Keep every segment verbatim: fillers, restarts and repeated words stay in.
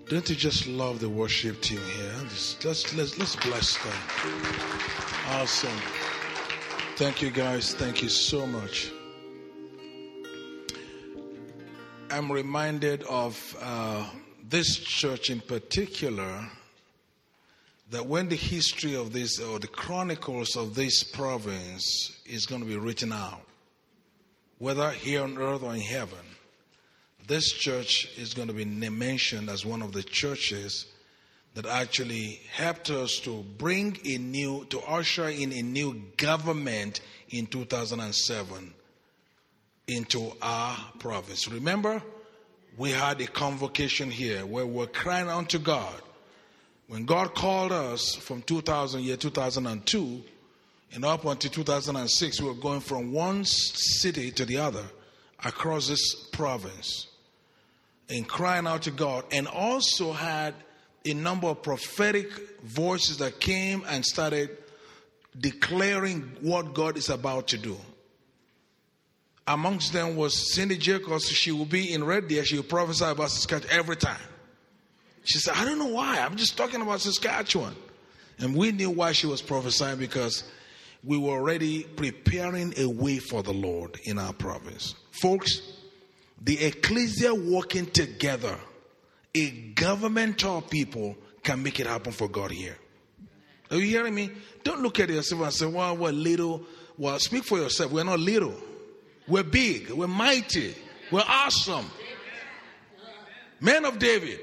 Don't you just love the worship team here? Just, let's, let's, let's bless them. Awesome. Thank you, guys. Thank you so much. I'm reminded of uh, this church in particular, that when the history of this, or the chronicles of this province is going to be written out, whether here on earth or in heaven, this church is going to be mentioned as one of the churches that actually helped us to bring a new, to usher in a new government in two thousand seven into our province. Remember, we had a convocation here where we were crying unto God. When God called us from two thousand, year two thousand two, and up until two thousand six, we were going from one city to the other across this province and crying out to God, and also had a number of prophetic voices that came and started declaring what God is about to do. Amongst them was Cindy Jacobs. She will be in Red Deer. She will prophesy about Saskatchewan every time. She said, I don't know why. I'm just talking about Saskatchewan. And we knew why she was prophesying, because we were already preparing a way for the Lord in our province. Folks, the ecclesia working together, a governmental people, can make it happen for God here. Are you hearing me? Don't look at yourself and say, well, we're little. Well, speak for yourself. We're not little. We're big. We're mighty. We're awesome. Men of David.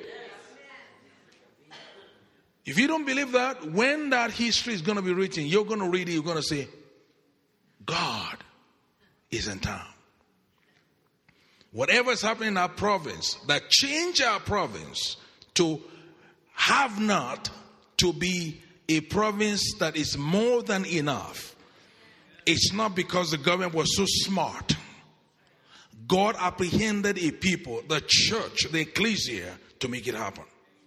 If you don't believe that, when that history is going to be written, you're going to read it, you're going to say, God is in town. Whatever is happening in our province, that change our province to have not to be a province that is more than enough. It's not because the government was so smart. God apprehended a people, the church, the ecclesia, to make it happen.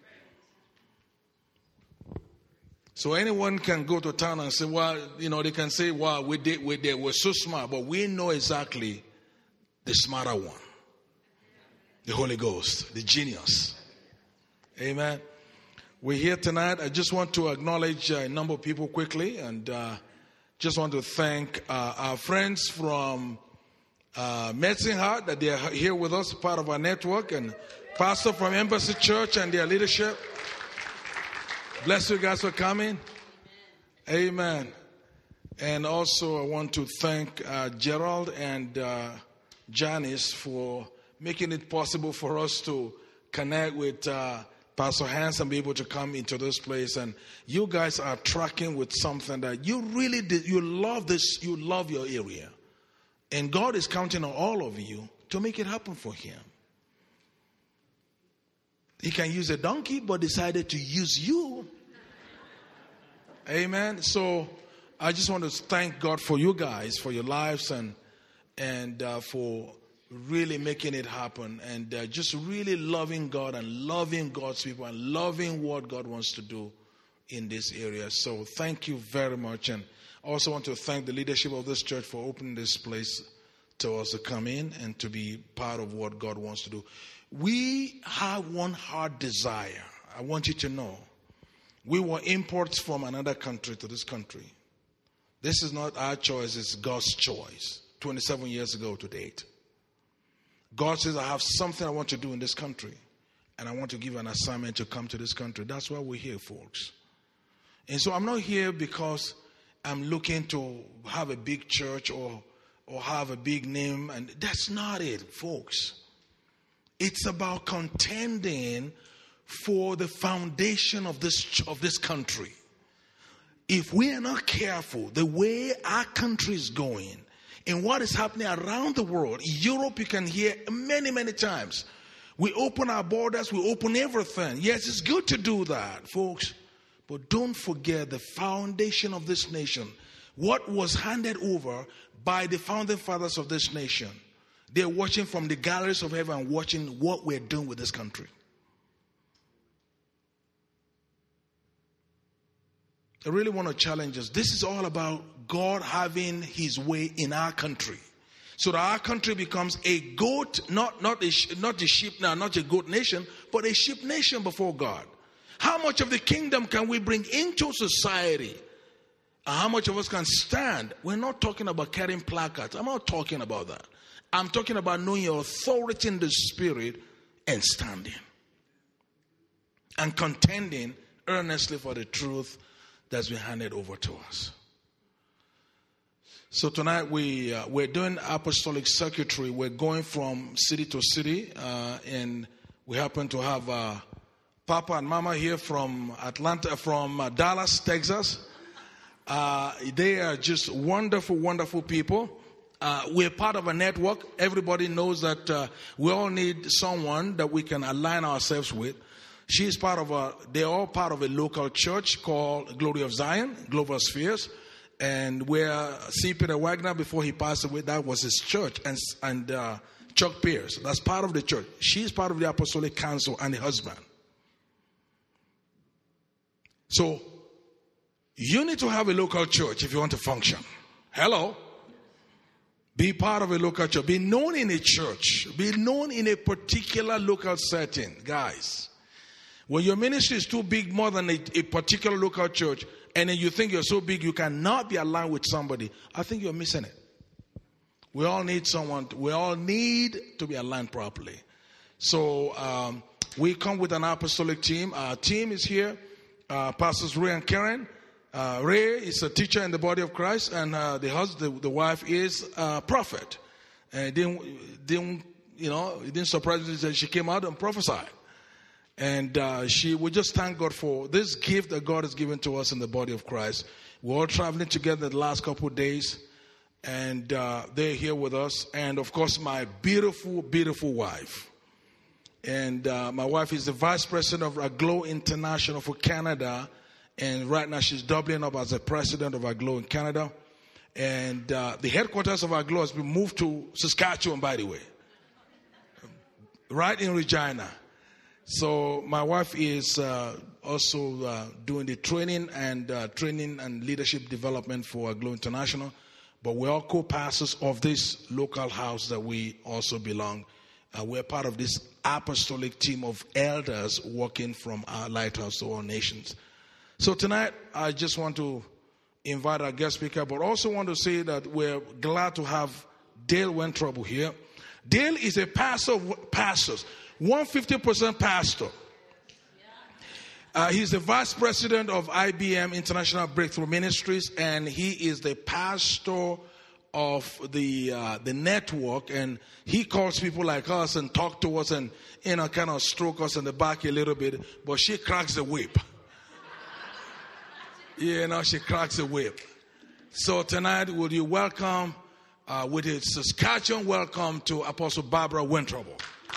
So anyone can go to town and say, well, you know, they can say, well, we did, we did, we're so smart, but we know exactly the smarter one. The Holy Ghost, the genius. Amen. We're here tonight. I just want to acknowledge a number of people quickly, and uh, just want to thank uh, our friends from uh, Medicine Heart that they are here with us, part of our network, and pastor from Embassy Church and their leadership. Bless you guys for coming. Amen. And also I want to thank uh, Gerald and uh, Janice for making it possible for us to connect with uh, Pastor Hans and be able to come into this place. And you guys are tracking with something that you really did. You love this. You love your area. And God is counting on all of you to make it happen for him. He can use a donkey, but decided to use you. Amen. So I just want to thank God for you guys, for your lives, and and uh, for really making it happen, and uh, just really loving God and loving God's people and loving what God wants to do in this area. So thank you very much. And I also want to thank the leadership of this church for opening this place to us to come in and to be part of what God wants to do. We have one hard desire. I want you to know. We were imports from another country to this country. This is not our choice, it's God's choice. twenty-seven years ago to date. God says, I have something I want to do in this country. And I want to give an assignment to come to this country. That's why we're here, folks. And so I'm not here because I'm looking to have a big church or, or have a big name. And that's not it, folks. It's about contending for the foundation of this, of this country. If we are not careful, the way our country is going, and what is happening around the world, Europe, you can hear many, many times. We open our borders, we open everything. Yes, it's good to do that, folks. But don't forget the foundation of this nation. What was handed over by the founding fathers of this nation. They're watching from the galleries of heaven, watching what we're doing with this country. I really want to challenge us. This is all about God having his way in our country. So that our country becomes a goat, not, not, a, not a sheep now, not a goat nation, but a sheep nation before God. How much of the kingdom can we bring into society? And how much of us can stand? We're not talking about carrying placards. I'm not talking about that. I'm talking about knowing your authority in the spirit and standing. And contending earnestly for the truth that's been handed over to us. So tonight we, uh, we're doing apostolic circuitry. We're going from city to city. Uh, and we happen to have uh, Papa and Mama here from Atlanta, from uh, Dallas, Texas. Uh, they are just wonderful, wonderful people. Uh, we're part of a network. Everybody knows that uh, we all need someone that we can align ourselves with. She's part of a, they're all part of a local church called Glory of Zion, Global Spheres. And where C. Peter Wagner, before he passed away, that was his church. And, and uh, Chuck Pierce, that's part of the church. She's part of the Apostolic Council and the husband. So, you need to have a local church if you want to function. Hello? Be part of a local church. Be known in a church. Be known in a particular local setting. Guys, when your ministry is too big more than a, a particular local church, and then you think you're so big you cannot be aligned with somebody, I think you're missing it. We all need someone. To, we all need to be aligned properly. So um, we come with an apostolic team. Our team is here. Uh, Pastors Ray and Karen. Uh, Ray is a teacher in the body of Christ, and uh, the husband, the, the wife is a prophet. And it didn't, didn't, you know, it didn't surprise me that she came out and prophesied. And uh, she, we just thank God for this gift that God has given to us in the body of Christ. We're all traveling together the last couple of days, and uh, they're here with us. And of course, my beautiful, beautiful wife. And uh, my wife is the vice president of Aglow International for Canada. And right now she's doubling up as the president of Aglow in Canada. And uh, the headquarters of Aglow has been moved to Saskatchewan, by the way. Right in Regina. So my wife is uh, also uh, doing the training and uh, training and leadership development for Aglow International. But we're all co-pastors of this local house that we also belong. Uh, we're part of this apostolic team of elders working from our lighthouse to all nations. So tonight, I just want to invite our guest speaker, but also want to say that we're glad to have Dale Wentrouble here. Dale is a pastor of pastors, one hundred fifty percent pastor. Uh, he's the vice president of I B M International Breakthrough Ministries, and he is the pastor of the uh, the network. And he calls people like us and talk to us and, you know, kind of stroke us in the back a little bit. But she cracks the whip. You know, she cracks the whip. So tonight, would you welcome, uh, with a Saskatchewan welcome to Apostle Barbara Wentrouble.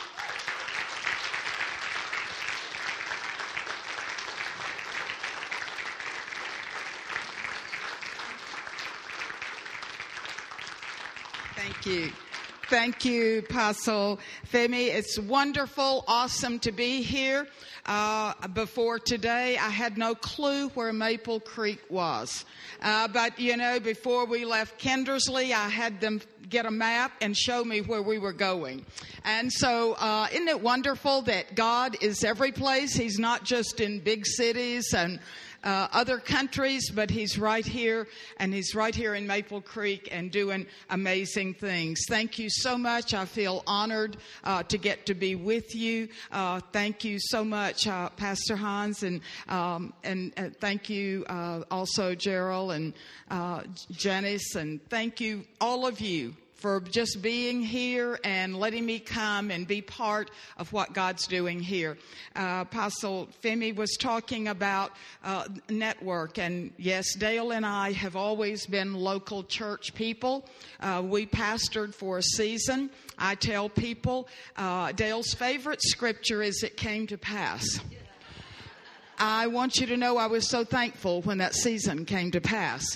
Thank you. Thank you, Apostle Femi. It's wonderful, awesome to be here. Uh, before today, I had no clue where Maple Creek was. Uh, but, you know, before we left Kindersley, I had them get a map and show me where we were going. And so uh, isn't it wonderful that God is every place? He's not just in big cities and Uh, other countries, but he's right here, and he's right here in Maple Creek and doing amazing things. Thank you so much. I feel honored uh, to get to be with you. Uh, thank you so much, uh, Pastor Hans, and um, and uh, thank you uh, also, Gerald and uh, Janice, and thank you, all of you, for just being here and letting me come and be part of what God's doing here. Uh, Apostle Femi was talking about uh, network, and yes, Dale and I have always been local church people. Uh, we pastored for a season. I tell people uh, Dale's favorite scripture is "It came to pass." I want you to know I was so thankful when that season came to pass.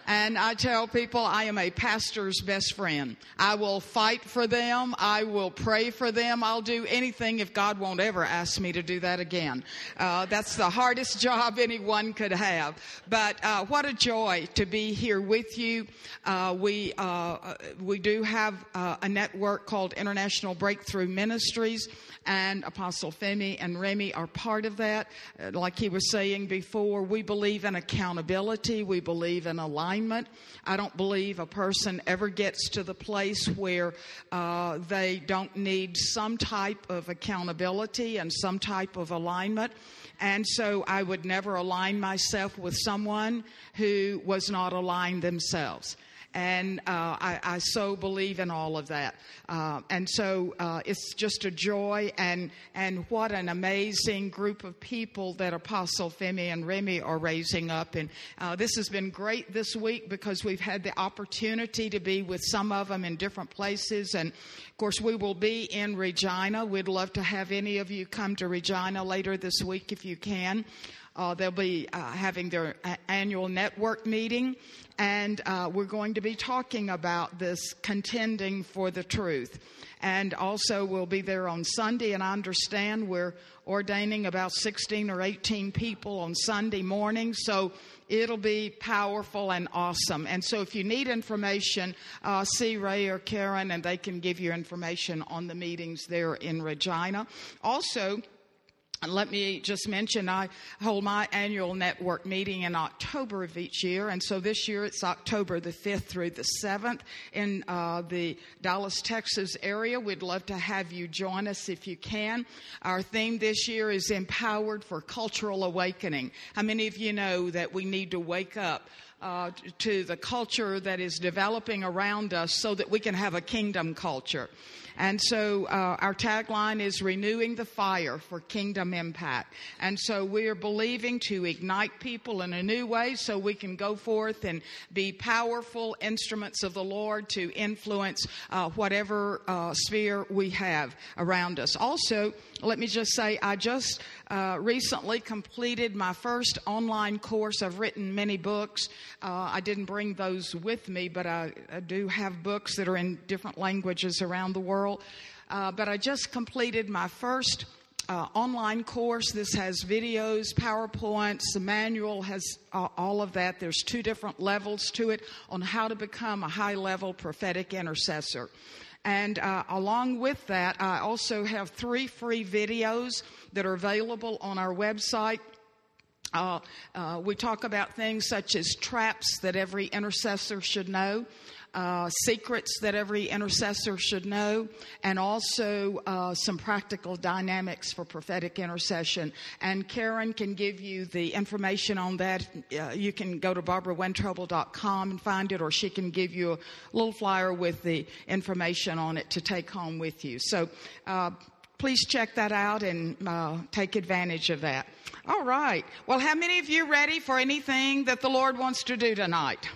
And I tell people I am a pastor's best friend. I will fight for them. I will pray for them. I'll do anything if God won't ever ask me to do that again. Uh, that's the hardest job anyone could have. But uh, what a joy to be here with you. Uh, we uh, we do have uh, a network called International Breakthrough Ministries, and Apostle Femi and Remy are part of that. Uh, like he was saying before, we believe in accountability. We believe in alignment. I don't believe a person ever gets to the place where uh, they don't need some type of accountability and some type of alignment. And so I would never align myself with someone who was not aligned themselves. And uh, I, I so believe in all of that. Uh, and so uh, it's just a joy, and and what an amazing group of people that Apostle Femi and Remy are raising up. And uh, this has been great this week because we've had the opportunity to be with some of them in different places. And, of course, we will be in Regina. We'd love to have any of you come to Regina later this week if you can. Uh, they'll be uh, having their a- annual network meeting, and uh, we're going to be talking about this contending for the truth. And also we'll be there on Sunday, and I understand we're ordaining about sixteen or eighteen people on Sunday morning, so it'll be powerful and awesome. And so if you need information, uh, see Ray or Karen, and they can give you information on the meetings there in Regina. Also, and let me just mention, I hold my annual network meeting in October of each year. And so this year it's October the fifth through the seventh in uh, the Dallas, Texas area. We'd love to have you join us if you can. Our theme this year is Empowered for Cultural Awakening. How many of you know that we need to wake up uh, to the culture that is developing around us so that we can have a kingdom culture? And so uh, our tagline is renewing the fire for kingdom impact. And so we are believing to ignite people in a new way so we can go forth and be powerful instruments of the Lord to influence uh, whatever uh, sphere we have around us. Also, let me just say, I just uh, recently completed my first online course. I've written many books. Uh, I didn't bring those with me, but I, I do have books that are in different languages around the world. Uh, but I just completed my first uh, online course. This has videos, PowerPoints, the manual has uh, all of that. There's two different levels to it on how to become a high-level prophetic intercessor. And uh, along with that, I also have three free videos that are available on our website. Uh, uh, we talk about things such as traps that every intercessor should know, uh, secrets that every intercessor should know, and also uh, some practical dynamics for prophetic intercession. And Karen can give you the information on that. Uh, you can go to barbara wentrouble dot com and find it, or she can give you a little flyer with the information on it to take home with you. So uh, please check that out and uh, take advantage of that. All right. Well, how many of you ready for anything that the Lord wants to do tonight?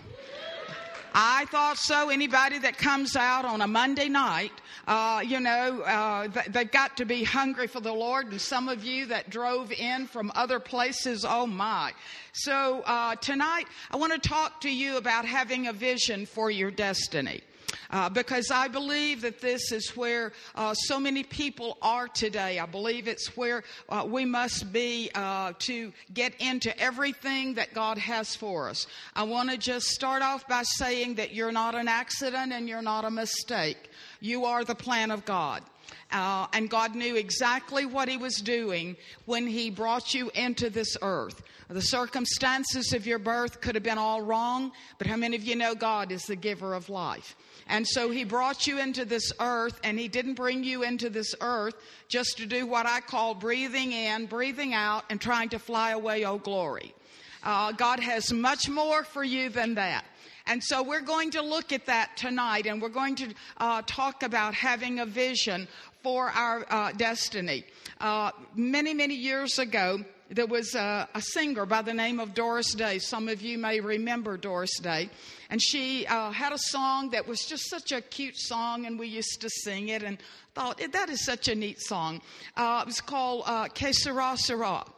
I thought so. Anybody that comes out on a Monday night, uh, you know, uh, they've got to be hungry for the Lord. And some of you that drove in from other places, oh my. So uh, tonight, I want to talk to you about having a vision for your destiny. Uh, because I believe that this is where uh, so many people are today. I believe it's where uh, we must be uh, to get into everything that God has for us. I want to just start off by saying that you're not an accident and you're not a mistake. You are the plan of God. Uh, and God knew exactly what He was doing when He brought you into this earth. The circumstances of your birth could have been all wrong, but how many of you know God is the giver of life? And so He brought you into this earth, and He didn't bring you into this earth just to do what I call breathing in, breathing out, and trying to fly away, oh glory. Uh, God has much more for you than that. And so we're going to look at that tonight, and we're going to uh, talk about having a vision for our uh, destiny. Uh, many, many years ago, there was a, a singer by the name of Doris Day. Some of you may remember Doris Day. And she uh, had a song that was just such a cute song, and we used to sing it and thought, that is such a neat song. Uh, it was called uh, Que Sera Sera.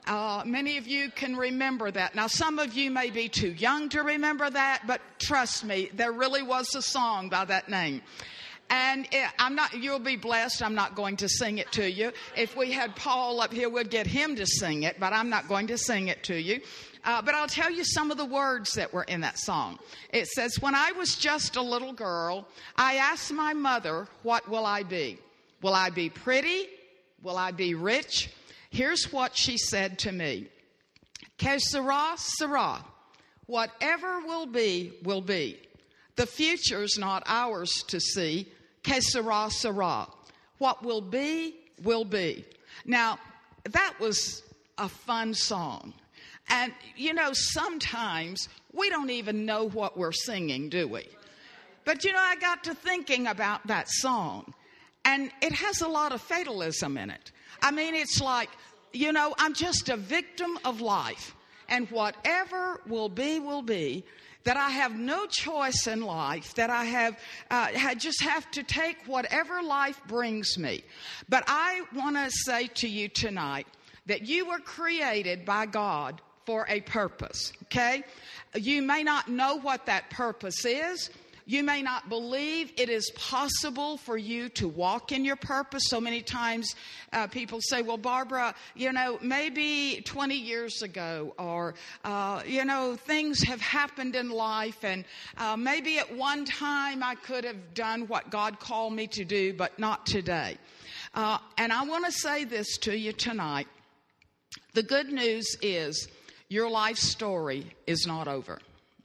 Uh, many of you can remember that. Now, some of you may be too young to remember that, but trust me, there really was a song by that name. And it, I'm not, you'll be blessed. I'm not going to sing it to you. If we had Paul up here, we'd get him to sing it, but I'm not going to sing it to you. Uh, but I'll tell you some of the words that were in that song. It says, when I was just a little girl, I asked my mother, what will I be? Will I be pretty? Will I be rich? Here's what she said to me. Que sera, sera. Whatever will be, will be. The future's not ours to see. Que sera, sera. What will be, will be. Now, that was a fun song. And, you know, sometimes we don't even know what we're singing, do we? But, you know, I got to thinking about that song. And it has a lot of fatalism in it. I mean, it's like, you know, I'm just a victim of life. And whatever will be, will be. That I have no choice in life. That I have, uh, I just have to take whatever life brings me. But I want to say to you tonight that you were created by God for a purpose, okay? You may not know what that purpose is. You may not believe it is possible for you to walk in your purpose. So many times uh, people say, well, Barbara, you know, maybe twenty years ago or, uh, you know, things have happened in life and uh, maybe at one time I could have done what God called me to do, but not today. Uh, and I want to say this to you tonight. The good news is your life story is not over.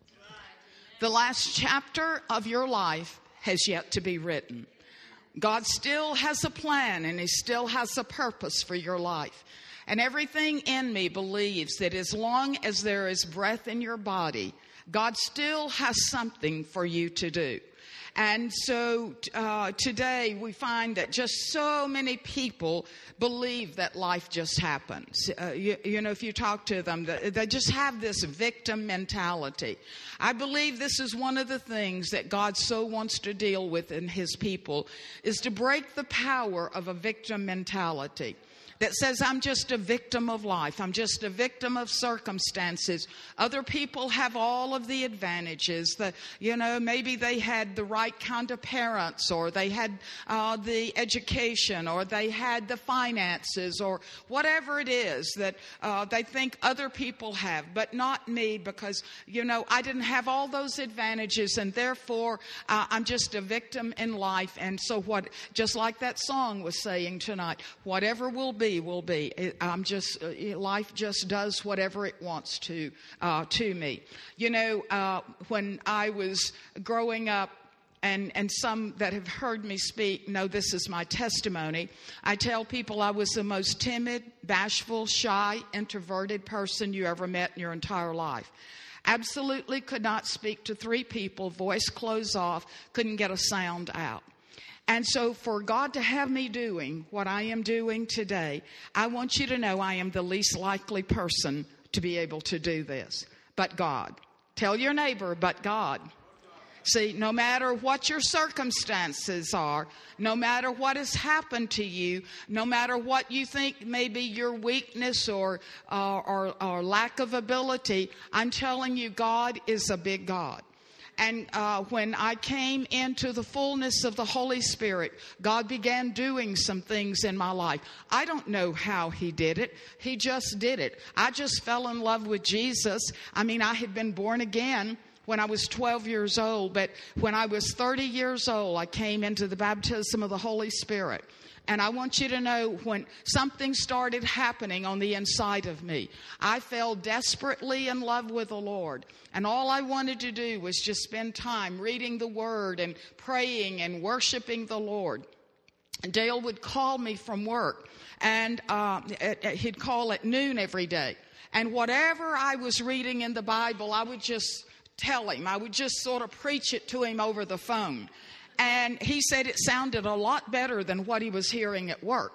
The last chapter of your life has yet to be written. God still has a plan and He still has a purpose for your life. And everything in me believes that as long as there is breath in your body, God still has something for you to do. And so uh, today we find that just so many people believe that life just happens. Uh, you, you know, if you talk to them, they just have this victim mentality. I believe this is one of the things that God so wants to deal with in His people, is to break the power of a victim mentality. That says, I'm just a victim of life. I'm just a victim of circumstances. Other people have all of the advantages. The, you know, maybe they had the right kind of parents, or they had uh, the education, or they had the finances, or whatever it is that uh, they think other people have, but not me, because, you know, I didn't have all those advantages, and therefore uh, I'm just a victim in life. And so what, just like that song was saying tonight, whatever will be, will be. I'm just, life just does whatever it wants to, uh, to me. You know, uh, when I was growing up, and, and some that have heard me speak know this is my testimony. I tell people I was the most timid, bashful, shy, introverted person you ever met in your entire life. Absolutely could not speak to three people, voice closed off, couldn't get a sound out. And so for God to have me doing what I am doing today, I want you to know I am the least likely person to be able to do this. But God. Tell your neighbor, but God. See, no matter what your circumstances are, no matter what has happened to you, no matter what you think may be your weakness or, uh, or, or lack of ability, I'm telling you, God is a big God. And uh, when I came into the fullness of the Holy Spirit, God began doing some things in my life. I don't know how He did it. He just did it. I just fell in love with Jesus. I mean, I had been born again when I was twelve years old. But when I was thirty years old, I came into the baptism of the Holy Spirit. And I want you to know, when something started happening on the inside of me, I fell desperately in love with the Lord. And all I wanted to do was just spend time reading the Word and praying and worshiping the Lord. And Dale would call me from work, and uh, he'd call at noon every day. And whatever I was reading in the Bible, I would just tell him. I would just sort of preach it to him over the phone. And he said it sounded a lot better than what he was hearing at work.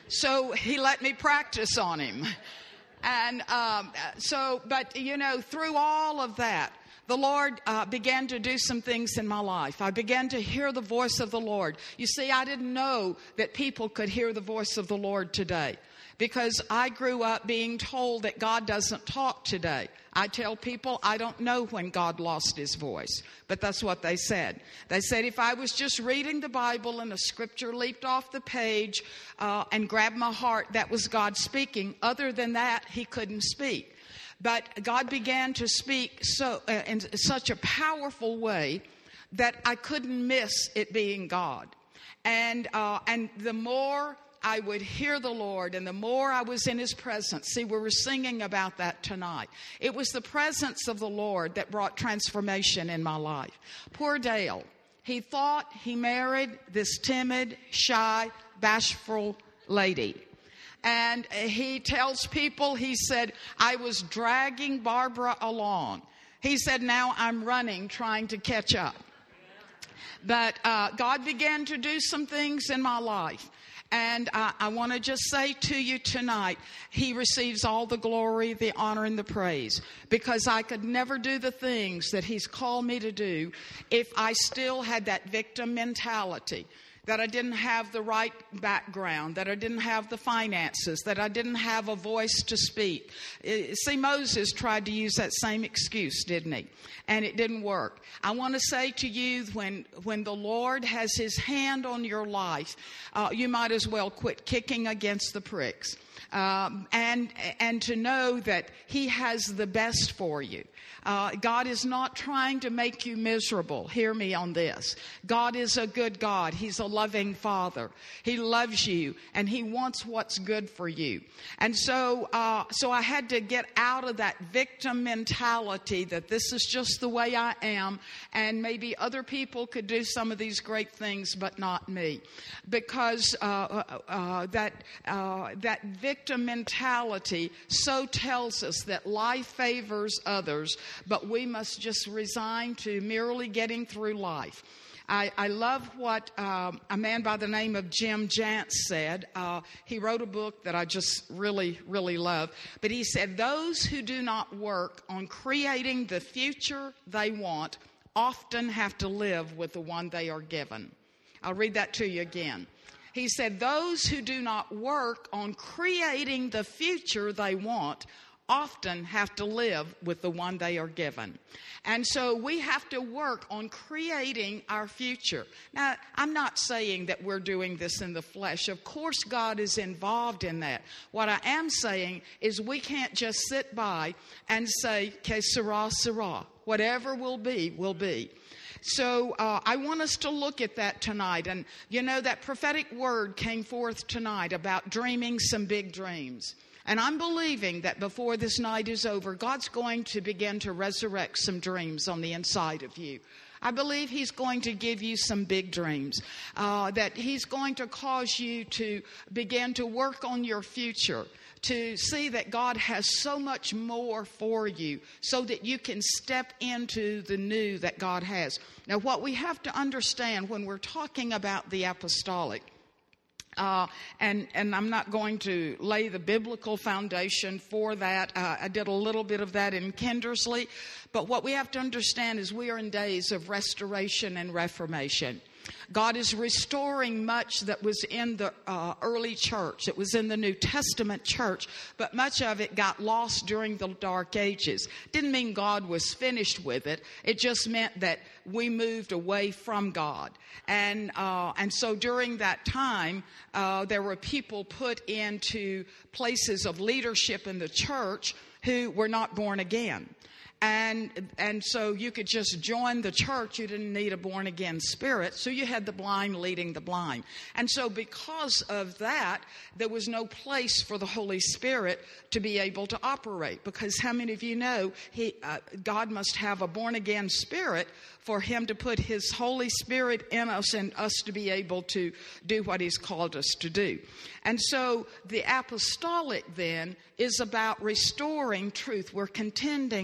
So he let me practice on him. And um, so, but, you know, through all of that, the Lord uh, began to do some things in my life. I began to hear the voice of the Lord. You see, I didn't know that people could hear the voice of the Lord today. because I grew up being told that God doesn't talk today. I tell people I don't know when God lost his voice, but that's what they said. They said if I was just reading the Bible and a scripture leaped off the page uh, and grabbed my heart, that was God speaking. Other than that, he couldn't speak. But God began to speak so uh, in such a powerful way that I couldn't miss it being God. And uh, and the more I would hear the Lord and the more I was in his presence. See, we were singing about that tonight. It was the presence of the Lord that brought transformation in my life. Poor Dale. He thought he married this timid, shy, bashful lady. And he tells people, he said, I was dragging Barbara along. He said, now I'm running, trying to catch up. But uh, God began to do some things in my life. And I, I want to just say to you tonight, he receives all the glory, the honor, and the praise. Because I could never do the things that he's called me to do if I still had that victim mentality. That I didn't have the right background, that I didn't have the finances, that I didn't have a voice to speak. See, Moses tried to use that same excuse, didn't he? And it didn't work. I want to say to you, when when the Lord has his hand on your life, uh, you might as well quit kicking against the pricks. Um, and and to know that he has the best for you. Uh, God is not trying to make you miserable. Hear me on this. God is a good God. He's a loving Father. He loves you, and he wants what's good for you. And so, uh, so I had to get out of that victim mentality that this is just the way I am, and maybe other people could do some of these great things, but not me, because uh, uh, that uh, that victim mentality so tells us that life favors others. But we must just resign to merely getting through life. I, I love what um, a man by the name of Jim Jantz said. Uh, he wrote a book that I just really, really love. But he said, those who do not work on creating the future they want often have to live with the one they are given. I'll read that to you again. He said, those who do not work on creating the future they want often have to live with the one they are given. And so we have to work on creating our future. Now, I'm not saying that we're doing this in the flesh. Of course, God is involved in that. What I am saying is we can't just sit by and say, que sera, sera. Whatever will be, will be. So uh, I want us to look at that tonight. And, you know, that prophetic word came forth tonight about dreaming some big dreams. And I'm believing that before this night is over, God's going to begin to resurrect some dreams on the inside of you. I believe he's going to give you some big dreams, uh, that he's going to cause you to begin to work on your future, to see that God has so much more for you so that you can step into the new that God has. Now, what we have to understand when we're talking about the apostolic, Uh, and, and I'm not going to lay the biblical foundation for that. Uh, I did a little bit of that in Kindersley. But what we have to understand is we are in days of restoration and reformation. God is restoring much that was in the uh, early church. It was in the New Testament church, but much of it got lost during the Dark Ages. Didn't mean God was finished with it. It just meant that we moved away from God. And uh, and so during that time, uh, there were people put into places of leadership in the church who were not born again. And and so you could just join the church. You didn't need a born-again spirit. So you had the blind leading the blind. And so because of that, there was no place for the Holy Spirit to be able to operate. Because how many of you know he, uh, God must have a born-again spirit for him to put his Holy Spirit in us and us to be able to do what he's called us to do. And so the apostolic then is about restoring truth. We're contending for the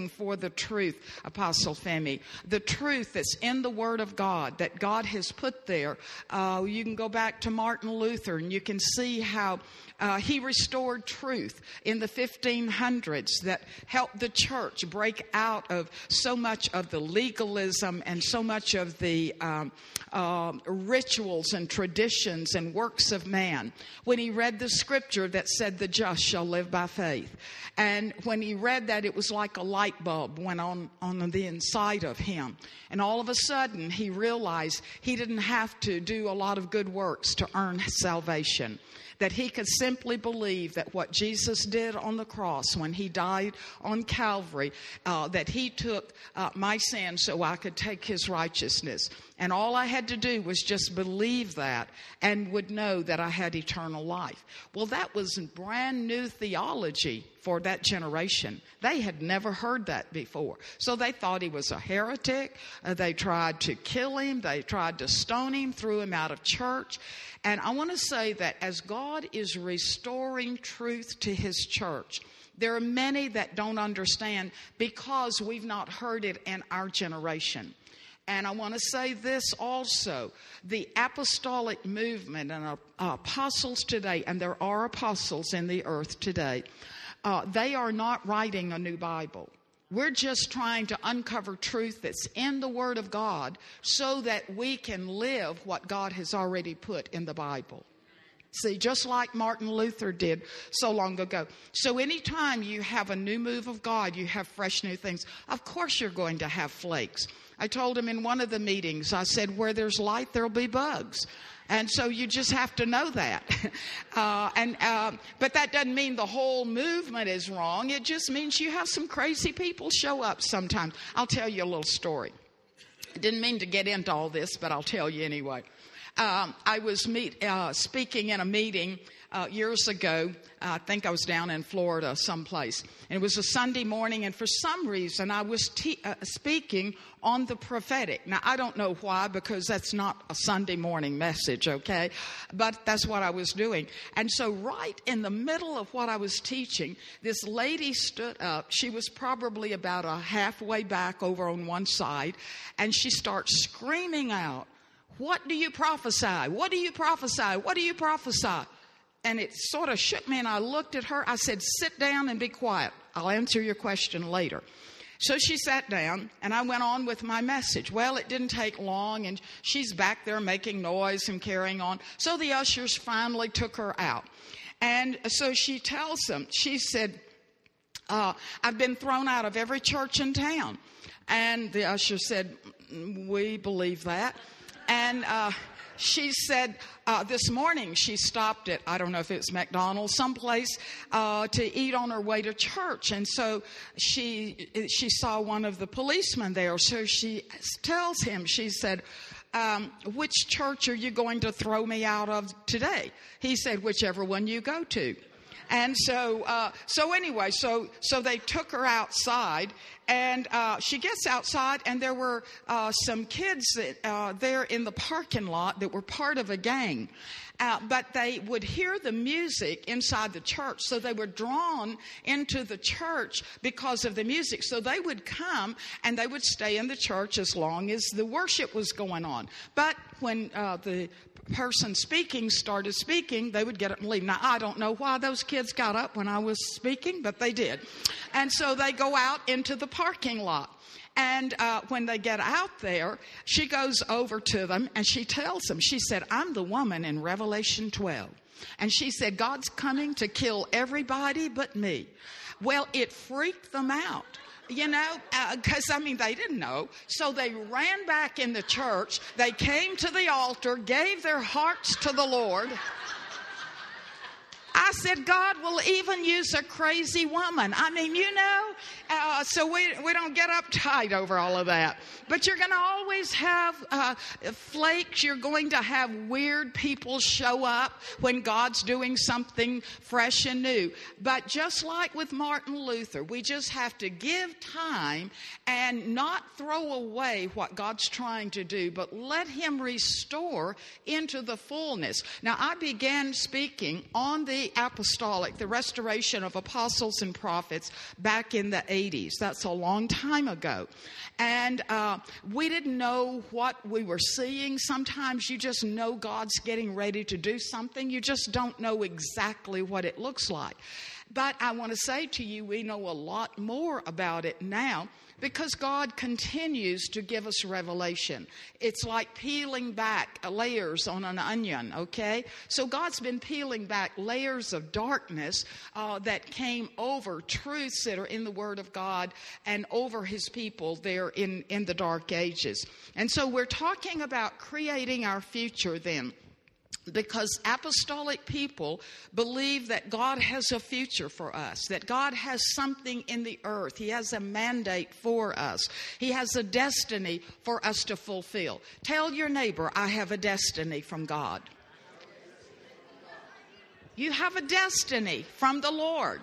the truth, Apostle Femi, the truth that's in the Word of God, that God has put there. Uh, you can go back to Martin Luther, and you can see how uh, he restored truth in the fifteen hundreds that helped the church break out of so much of the legalism and so much of the um, uh, rituals and traditions and works of man. When he read the scripture that said the just shall live by faith. And when he read that, it was like a light bulb went on on the inside of him. And all of a sudden, he realized he didn't have to do a lot of good works to earn salvation. That he could simply believe that what Jesus did on the cross when he died on Calvary, uh, that he took uh, my sin so I could take his righteousness. And all I had to do was just believe that and would know that I had eternal life. Well, that was brand new theology for that generation. They had never heard that before. So they thought he was a heretic. Uh, they tried to kill him. They tried to stone him, threw him out of church. And I want to say that as God is restoring truth to his church, there are many that don't understand because we've not heard it in our generation. And I want to say this also, the apostolic movement and uh, apostles today, and there are apostles in the earth today, uh, they are not writing a new Bible. We're just trying to uncover truth that's in the Word of God so that we can live what God has already put in the Bible. See, just like Martin Luther did so long ago. So anytime you have a new move of God, you have fresh new things. Of course you're going to have flakes. I told him in one of the meetings, I said, where there's light, there'll be bugs. And so you just have to know that. Uh, and uh, but that doesn't mean the whole movement is wrong. It just means you have some crazy people show up sometimes. I'll tell you a little story. I didn't mean to get into all this, but I'll tell you anyway. Um, I was meet, uh, speaking in a meeting uh, years ago. Uh, I think I was down in Florida someplace. And it was a Sunday morning, and for some reason I was te- uh, speaking on the prophetic. Now, I don't know why, because that's not a Sunday morning message, okay? But that's what I was doing. And so right in the middle of what I was teaching, this lady stood up. She was probably about a halfway back over on one side, and she starts screaming out, "What do you prophesy? What do you prophesy? What do you prophesy?" And it sort of shook me, and I looked at her. I said, "Sit down and be quiet. I'll answer your question later." So she sat down, and I went on with my message. Well, it didn't take long, and she's back there making noise and carrying on. So the ushers finally took her out. And so she tells them, she said, uh, "I've been thrown out of every church in town." And the usher said, "We believe that." And uh, she said uh, this morning she stopped at, I don't know if it's McDonald's, someplace, uh, to eat on her way to church. And so she she saw one of the policemen there. So she tells him, she said, um, "Which church are you going to throw me out of today?" He said, "Whichever one you go to." And so, uh, so anyway, so so they took her outside, and uh, she gets outside, and there were uh, some kids that, uh, there in the parking lot that were part of a gang. Uh, but they would hear the music inside the church, so they were drawn into the church because of the music. So they would come, and they would stay in the church as long as the worship was going on. But when uh, the person speaking started speaking, they would get up and leave. Now, I don't know why those kids got up when I was speaking, but they did. And so they go out into the parking lot. And uh, when they get out there, she goes over to them and she tells them, she said, "I'm the woman in Revelation twelve. And she said, God's coming to kill everybody but me." Well, it freaked them out. You know, because, uh, I mean, they didn't know. So they ran back in the church. They came to the altar, gave their hearts to the Lord. I said, God will even use a crazy woman. I mean, you know, uh, so we we don't get uptight over all of that. But you're going to always have uh, flakes. You're going to have weird people show up when God's doing something fresh and new. But just like with Martin Luther, we just have to give time and not throw away what God's trying to do, but let him restore into the fullness. Now, I began speaking on the apostolic, the restoration of apostles and prophets back in the eighties. That's a long time ago. And uh, we didn't know what we were seeing. Sometimes you just know God's getting ready to do something. You just don't know exactly what it looks like. But I want to say to you, we know a lot more about it now because God continues to give us revelation. It's like peeling back layers on an onion, okay? So God's been peeling back layers of darkness uh, that came over truths that are in the Word of God and over His people there in, in the dark ages. And so we're talking about creating our future then. Because apostolic people believe that God has a future for us, that God has something in the earth. He has a mandate for us. He has a destiny for us to fulfill. Tell your neighbor, I have a destiny from God. You have a destiny from the Lord.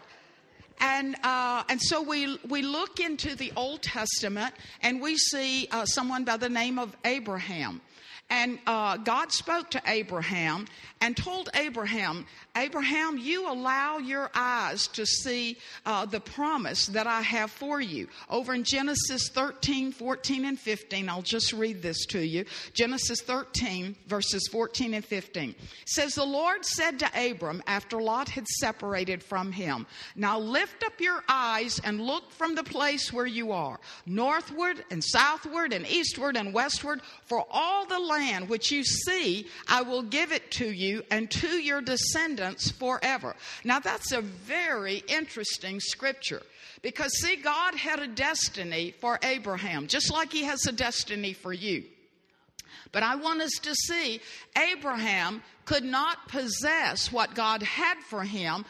And uh, and so we we look into the Old Testament and we see uh, someone by the name of Abraham. And uh, God spoke to Abraham and told Abraham, Abraham, you allow your eyes to see uh, the promise that I have for you. Over in Genesis thirteen, fourteen, and fifteen, I'll just read this to you. Genesis thirteen, verses fourteen and fifteen. It says, the Lord said to Abram after Lot had separated from him, now lift up your eyes and look from the place where you are, northward and southward and eastward and westward, for all the land which you see, I will give it to you and to your descendants forever. Now that's a very interesting scripture because see, God had a destiny for Abraham, just like He has a destiny for you. But I want us to see Abraham could not possess what God had for him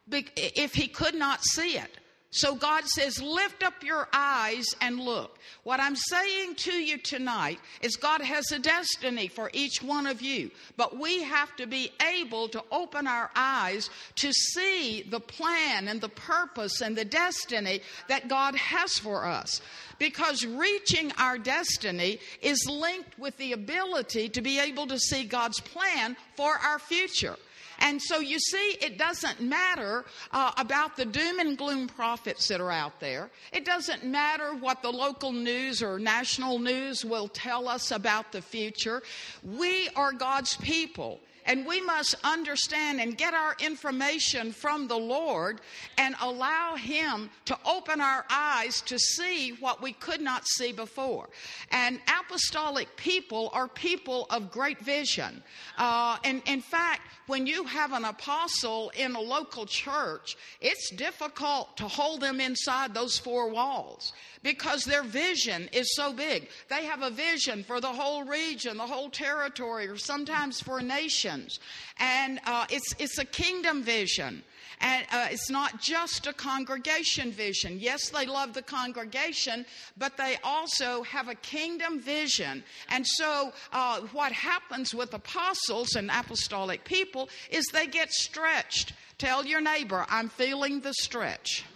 if he could not see it. So God says, lift up your eyes and look. What I'm saying to you tonight is God has a destiny for each one of you. But we have to be able to open our eyes to see the plan and the purpose and the destiny that God has for us. Because reaching our destiny is linked with the ability to be able to see God's plan for our future. And so you see, it doesn't matter uh, about the doom and gloom prophets that are out there. It doesn't matter what the local news or national news will tell us about the future. We are God's people. And we must understand and get our information from the Lord and allow Him to open our eyes to see what we could not see before. And apostolic people are people of great vision. Uh, and in fact, when you have an apostle in a local church, it's difficult to hold them inside those four walls because their vision is so big. They have a vision for the whole region, the whole territory, or sometimes for nations. And uh, it's it's a kingdom vision. And uh, it's not just a congregation vision. Yes, they love the congregation, but they also have a kingdom vision. And so uh, what happens with apostles and apostolic people is they get stretched. Tell your neighbor, I'm feeling the stretch.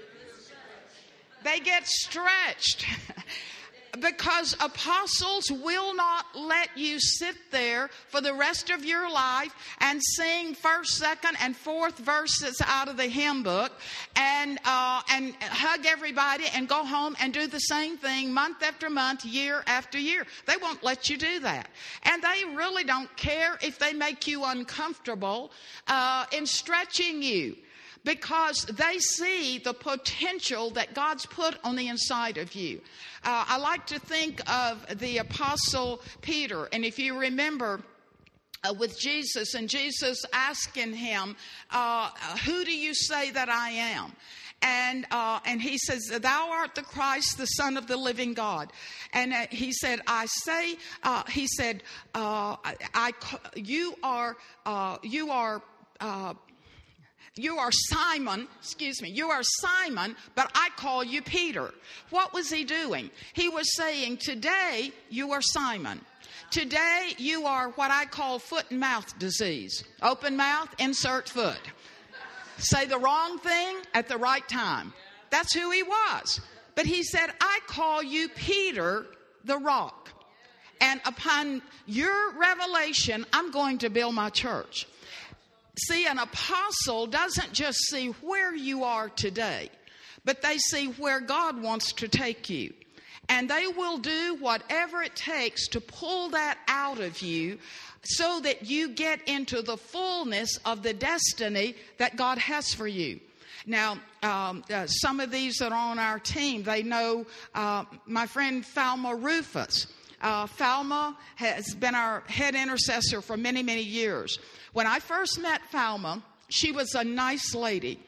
They get stretched. Because apostles will not let you sit there for the rest of your life and sing first, second, and fourth verses out of the hymn book and uh, and hug everybody and go home and do the same thing month after month, year after year. They won't let you do that. And they really don't care if they make you uncomfortable uh, in stretching you. Because they see the potential that God's put on the inside of you. Uh, I like to think of the Apostle Peter. And if you remember uh, with Jesus and Jesus asking him, uh, who do you say that I am? And uh, and he says, thou art the Christ, the Son of the living God. And uh, he said, I say, uh, he said, uh, I, I, you are, uh, you are, uh, You are Simon, excuse me, you are Simon, but I call you Peter. What was he doing? He was saying, today you are Simon. Today you are what I call foot and mouth disease. Open mouth, insert foot. Say the wrong thing at the right time. That's who he was. But he said, I call you Peter, the rock. And upon your revelation, I'm going to build my church. see, an apostle doesn't just see where you are today, but they see where God wants to take you. And they will do whatever it takes to pull that out of you so that you get into the fullness of the destiny that God has for you. Now, um, uh, some of these that are on our team, they know uh, my friend Falma Rufus. Uh, Falma has been our head intercessor for many, many years. When I first met Falma, she was a nice lady.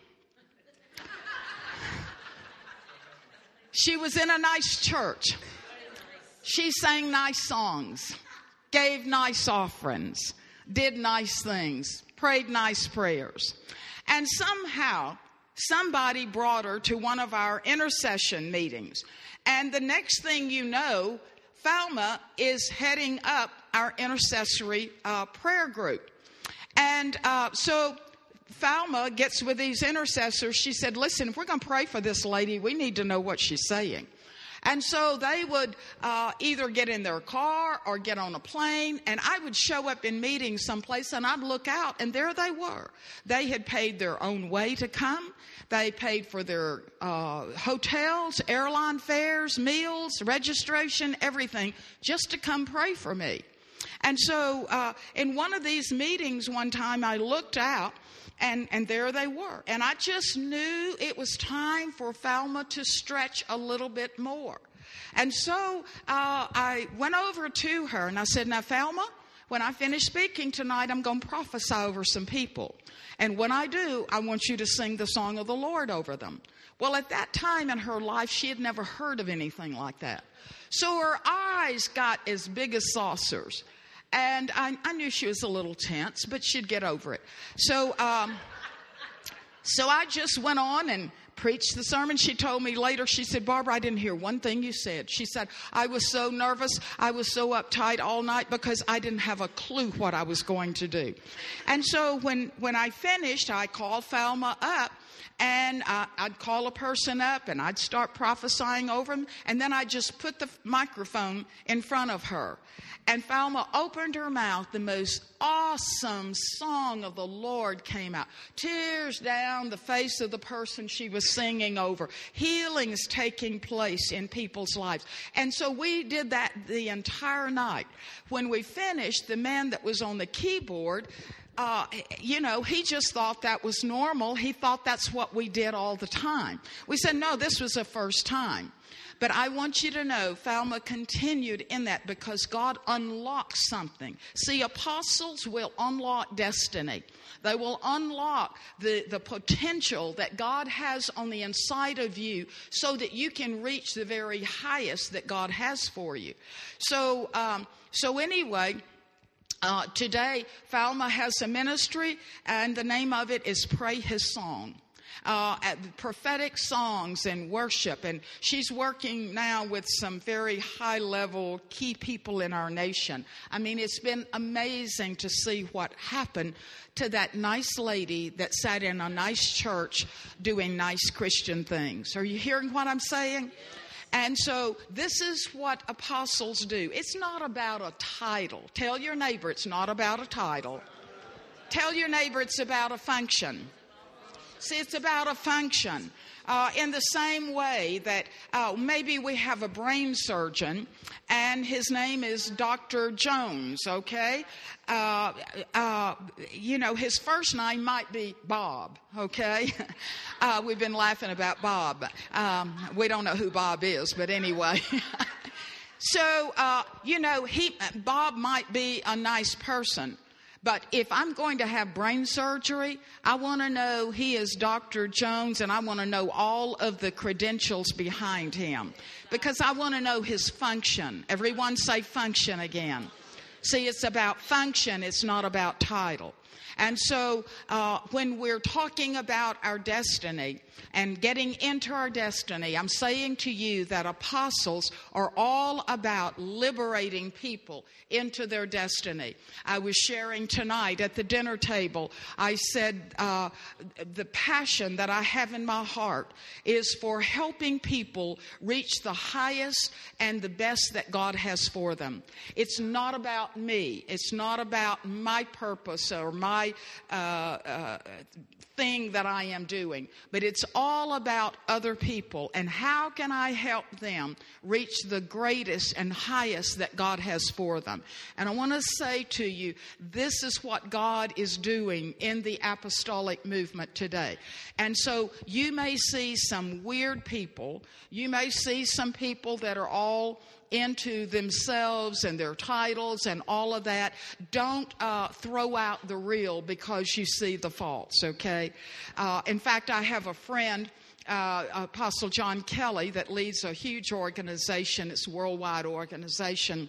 She was in a nice church. She sang nice songs, gave nice offerings, did nice things, prayed nice prayers. And somehow, somebody brought her to one of our intercession meetings. And the next thing you know, Falma is heading up our intercessory uh, prayer group. And uh, so Falma gets with these intercessors. She said, listen, if we're going to pray for this lady, we need to know what she's saying. And so they would uh, either get in their car or get on a plane, and I would show up in meetings someplace, and I'd look out, and there they were. They had paid their own way to come. They paid for their uh, hotels, airline fares, meals, registration, everything, just to come pray for me. And so uh, in one of these meetings one time, I looked out, And, and there they were. And I just knew it was time for Falma to stretch a little bit more. And so uh, I went over to her and I said, now, Falma, when I finish speaking tonight, I'm going to prophesy over some people. And when I do, I want you to sing the song of the Lord over them. Well, at that time in her life, she had never heard of anything like that. So her eyes got as big as saucers. And I, I knew she was a little tense, but she'd get over it. So, um, so I just went on and preached the sermon. She told me later, she said, Barbara, I didn't hear one thing you said. She said, I was so nervous. I was so uptight all night because I didn't have a clue what I was going to do. And so when, when I finished, I called Falma up. And uh, I'd call a person up and I'd start prophesying over them. And then I'd just put the microphone in front of her. And Falma opened her mouth. The most awesome song of the Lord came out. Tears down the face of the person she was singing over. Healings taking place in people's lives. And so we did that the entire night. When we finished, the man that was on the keyboard, Uh, you know, he just thought that was normal. He thought that's what we did all the time. We said, no, this was the first time. But I want you to know, Falma continued in that because God unlocks something. See, apostles will unlock destiny. They will unlock the, the potential that God has on the inside of you so that you can reach the very highest that God has for you. So, um, so anyway... Uh, today, Falma has a ministry, and the name of it is Pray His Song. Uh, at prophetic songs and worship. And she's working now with some very high-level key people in our nation. I mean, it's been amazing to see what happened to that nice lady that sat in a nice church doing nice Christian things. Are you hearing what I'm saying? And so this is what apostles do. It's not about a title. Tell your neighbor it's not about a title. Tell your neighbor it's about a function. See, it's about a function. Uh, in the same way that uh, maybe we have a brain surgeon and his name is Doctor Jones, okay? Uh, uh, you know, his first name might be Bob, okay? uh, we've been laughing about Bob. Um, we don't know who Bob is, but anyway. so, uh, you know, he Bob might be a nice person. But if I'm going to have brain surgery, I want to know he is Doctor Jones, and I want to know all of the credentials behind him because I want to know his function. Everyone say function again. See, it's about function. It's not about title. And so uh, when we're talking about our destiny and getting into our destiny, I'm saying to you that apostles are all about liberating people into their destiny. I was sharing tonight at the dinner table, I said uh, the passion that I have in my heart is for helping people reach the highest and the best that God has for them. It's not about me. It's not about my purpose or my uh, uh, thing that I am doing, but it's all about other people and how can I help them reach the greatest and highest that God has for them. And I want to say to you, this is what God is doing in the apostolic movement today. And so you may see some weird people. You may see some people that are all into themselves and their titles and all of that. Don't uh, throw out the real because you see the faults, okay? Uh, in fact, I have a friend, uh, Apostle John Kelly, that leads a huge organization. It's a worldwide organization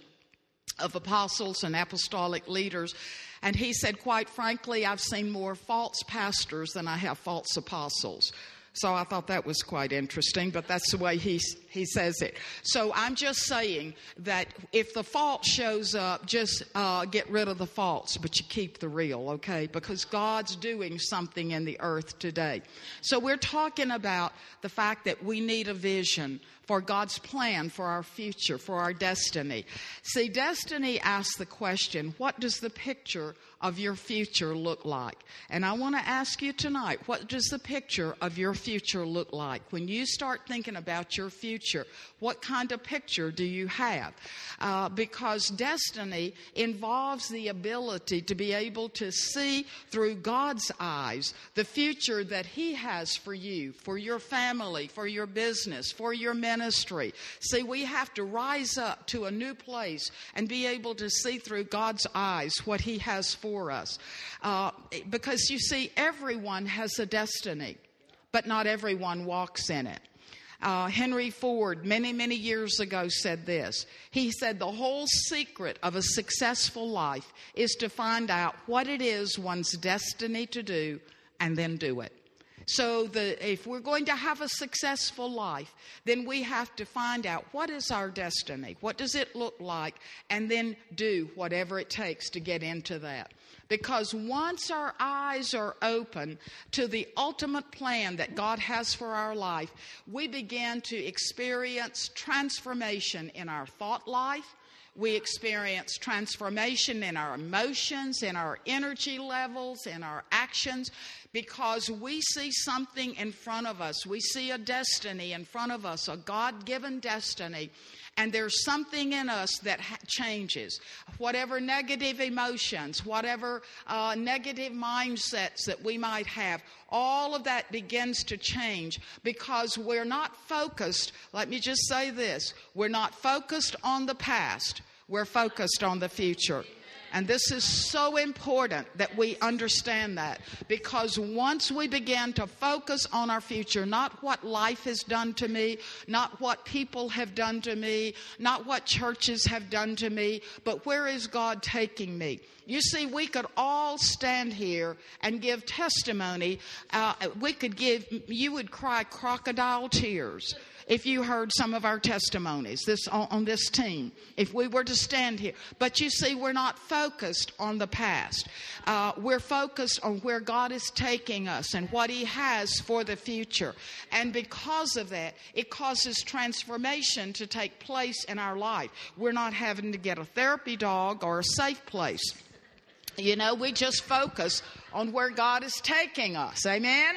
of apostles and apostolic leaders. And he said, quite frankly, I've seen more false pastors than I have false apostles. So I thought that was quite interesting, but that's the way he he says it. So I'm just saying that if the fault shows up, just uh, get rid of the faults, but you keep the real, okay? Because God's doing something in the earth today. So we're talking about the fact that we need a vision for God's plan for our future, for our destiny. See, destiny asks the question, what does the picture of your future look like? And I want to ask you tonight, what does the picture of your future look like? When you start thinking about your future, what kind of picture do you have? Uh, because destiny involves the ability to be able to see through God's eyes the future that He has for you, for your family, for your business, for your ministry. See, we have to rise up to a new place and be able to see through God's eyes what He has for us. Uh, because you see, everyone has a destiny, but not everyone walks in it. Uh, Henry Ford, many, many years ago, said this. He said the whole secret of a successful life is to find out what it is one's destiny to do and then do it. So the, if we're going to have a successful life, then we have to find out what is our destiny, what does it look like, and then do whatever it takes to get into that. Because once our eyes are open to the ultimate plan that God has for our life, we begin to experience transformation in our thought life. We experience transformation in our emotions, in our energy levels, in our actions, because we see something in front of us. We see a destiny in front of us, a God-given destiny. And there's something in us that ha- changes. Whatever negative emotions, whatever uh, negative mindsets that we might have, all of that begins to change because we're not focused. Let me just say this. We're not focused on the past. We're focused on the future. And this is so important that we understand that, because once we begin to focus on our future, not what life has done to me, not what people have done to me, not what churches have done to me, but where is God taking me? You see, we could all stand here and give testimony. Uh, we could give, you would cry crocodile tears if you heard some of our testimonies this on, on this team, if we were to stand here. But you see, we're not focused on the past. Uh, we're focused on where God is taking us and what He has for the future. And because of that, it causes transformation to take place in our life. We're not having to get a therapy dog or a safe place. You know, we just focus on where God is taking us. Amen?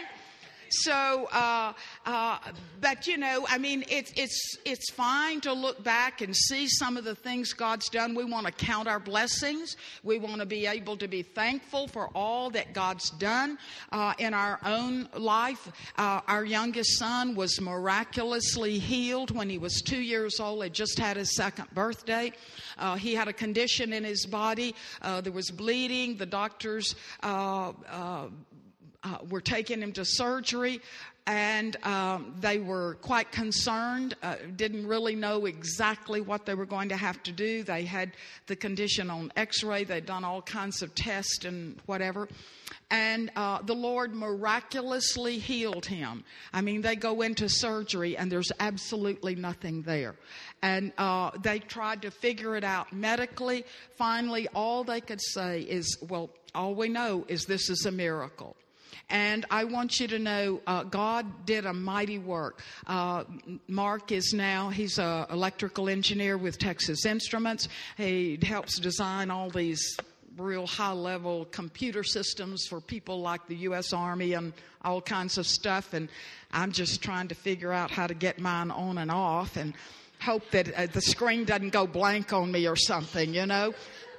So, uh, uh, but you know, I mean, it's it's it's fine to look back and see some of the things God's done. We want to count our blessings. We want to be able to be thankful for all that God's done uh, in our own life. Uh, our youngest son was miraculously healed when he was two years old. He just had his second birthday. Uh, he had a condition in his body. Uh, there was bleeding. The doctors Uh, uh, Uh, were taking him to surgery, and um, they were quite concerned, uh, didn't really know exactly what they were going to have to do. They had the condition on x-ray. They'd done all kinds of tests and whatever. And uh, the Lord miraculously healed him. I mean, they go into surgery and there's absolutely nothing there. And uh, they tried to figure it out medically. Finally, all they could say is, well, all we know is this is a miracle. And I want you to know uh, God did a mighty work. Uh, Mark is now, he's an electrical engineer with Texas Instruments. He helps design all these real high-level computer systems for people like the U S Army and all kinds of stuff. And I'm just trying to figure out how to get mine on and off and hope that uh, the screen doesn't go blank on me or something, you know.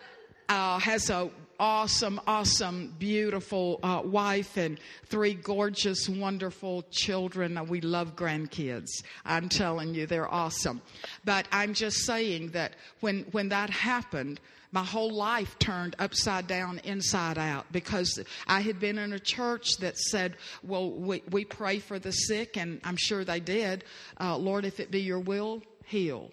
Uh, has a awesome, awesome, beautiful uh, wife and three gorgeous, wonderful children. We love grandkids. I'm telling you, they're awesome. But I'm just saying that when, when that happened, my whole life turned upside down, inside out, because I had been in a church that said, well, we, we pray for the sick, and I'm sure they did. Uh, Lord, if it be your will, heal.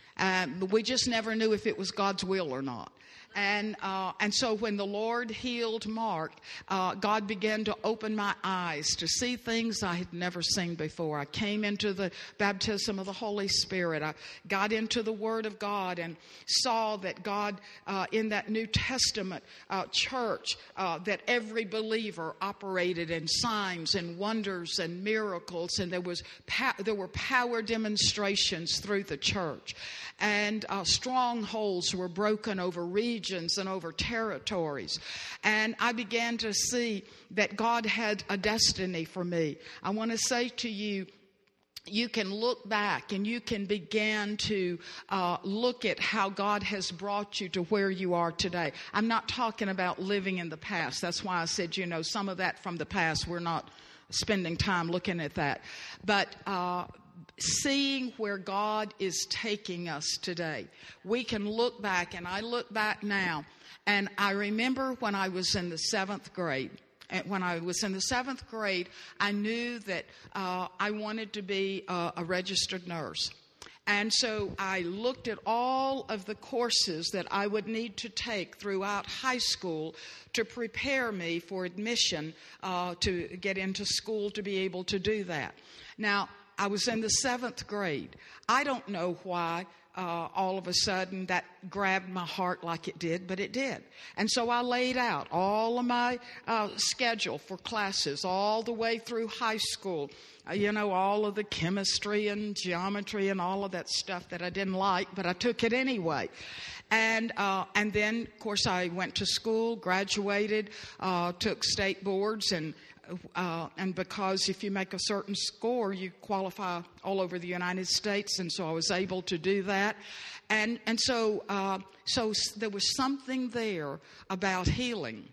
Um, we just never knew if it was God's will or not. And uh, and so when the Lord healed Mark, uh, God began to open my eyes to see things I had never seen before. I came into the baptism of the Holy Spirit. I got into the Word of God and saw that God, uh, in that New Testament uh, church, uh, that every believer operated in signs and wonders and miracles, and there was pa- there were power demonstrations through the church, and uh, strongholds were broken over regions and over territories. And I began to see that God had a destiny for me. I want to say to you, you can look back and you can begin to uh, look at how God has brought you to where you are today. I'm not talking about living in the past. That's why I said, you know, some of that from the past, we're not spending time looking at that. But uh seeing where God is taking us today. We can look back, and I look back now, and I remember when I was in the seventh grade. And when I was in the seventh grade, I knew that uh, I wanted to be a, a registered nurse. And so I looked at all of the courses that I would need to take throughout high school to prepare me for admission uh, to get into school to be able to do that. Now, I was in the seventh grade. I don't know why uh, all of a sudden that grabbed my heart like it did, but it did. And so I laid out all of my uh, schedule for classes all the way through high school. Uh, you know, all of the chemistry and geometry and all of that stuff that I didn't like, but I took it anyway. And uh, and then, of course, I went to school, graduated, uh, took state boards, and Uh, and because if you make a certain score, you qualify all over the United States, and so I was able to do that. And and so uh, so there was something there about healing,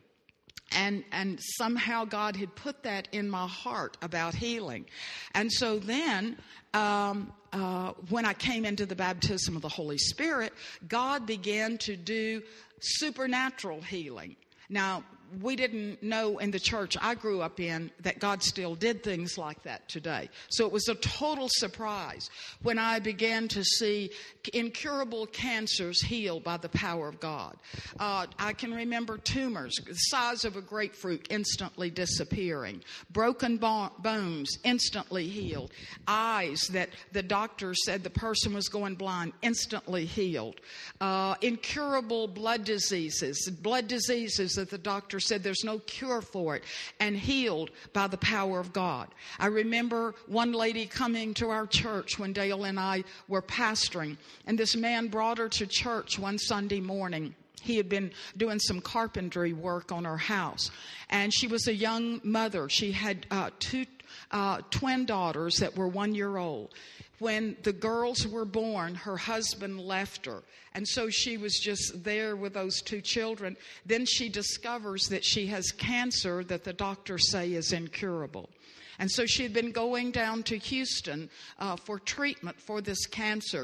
and and somehow God had put that in my heart about healing. And so then um, uh, when I came into the baptism of the Holy Spirit, God began to do supernatural healing. Now, we didn't know in the church I grew up in that God still did things like that today. So it was a total surprise when I began to see incurable cancers healed by the power of God. Uh, I can remember tumors the size of a grapefruit instantly disappearing. Broken bo- bones instantly healed. Eyes that the doctor said the person was going blind instantly healed. Uh, incurable blood diseases, blood diseases that the doctor said there's no cure for it, and healed by the power of God. I remember one lady coming to our church when Dale and I were pastoring, and this man brought her to church one Sunday morning. He had been doing some carpentry work on her house, and she was a young mother. She had uh, two uh, twin daughters that were one year old. When the girls were born, her husband left her. And so she was just there with those two children. Then she discovers that she has cancer that the doctors say is incurable. And so she had been going down to Houston uh, for treatment for this cancer.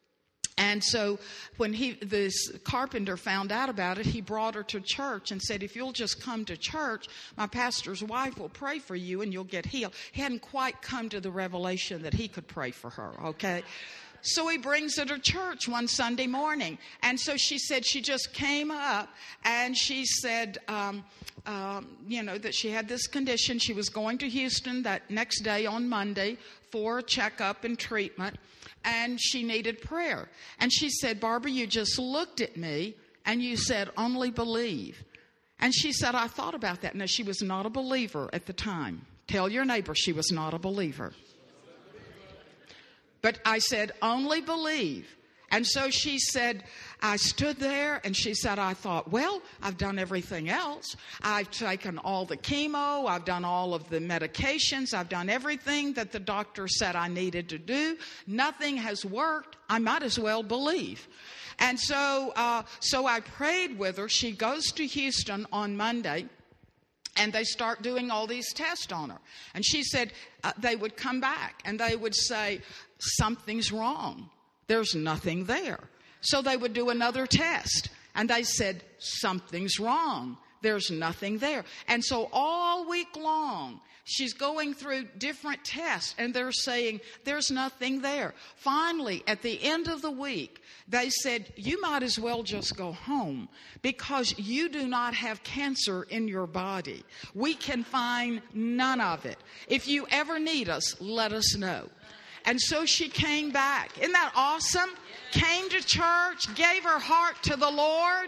And so when he, this carpenter found out about it, he brought her to church and said, if you'll just come to church, my pastor's wife will pray for you and you'll get healed. He hadn't quite come to the revelation that he could pray for her, okay? So he brings her to church one Sunday morning. And so she said she just came up and she said, um, um, you know, that she had this condition. She was going to Houston that next day on Monday for a checkup and treatment. And she needed prayer. And she said, Barbara, you just looked at me and you said, only believe. And she said, I thought about that. No, she was not a believer at the time. Tell your neighbor she was not a believer. But I said, only believe. And so she said, I stood there and she said, I thought, well, I've done everything else. I've taken all the chemo. I've done all of the medications. I've done everything that the doctor said I needed to do. Nothing has worked. I might as well believe. And so, uh, so I prayed with her. She goes to Houston on Monday. And they start doing all these tests on her. And she said uh, they would come back and they would say, something's wrong. There's nothing there. So they would do another test. And they said, something's wrong. There's nothing there. And so all week long, she's going through different tests. And they're saying, there's nothing there. Finally, at the end of the week, they said, you might as well just go home because you do not have cancer in your body. We can find none of it. If you ever need us, let us know. And so she came back. Isn't that awesome? Came to church, gave her heart to the Lord.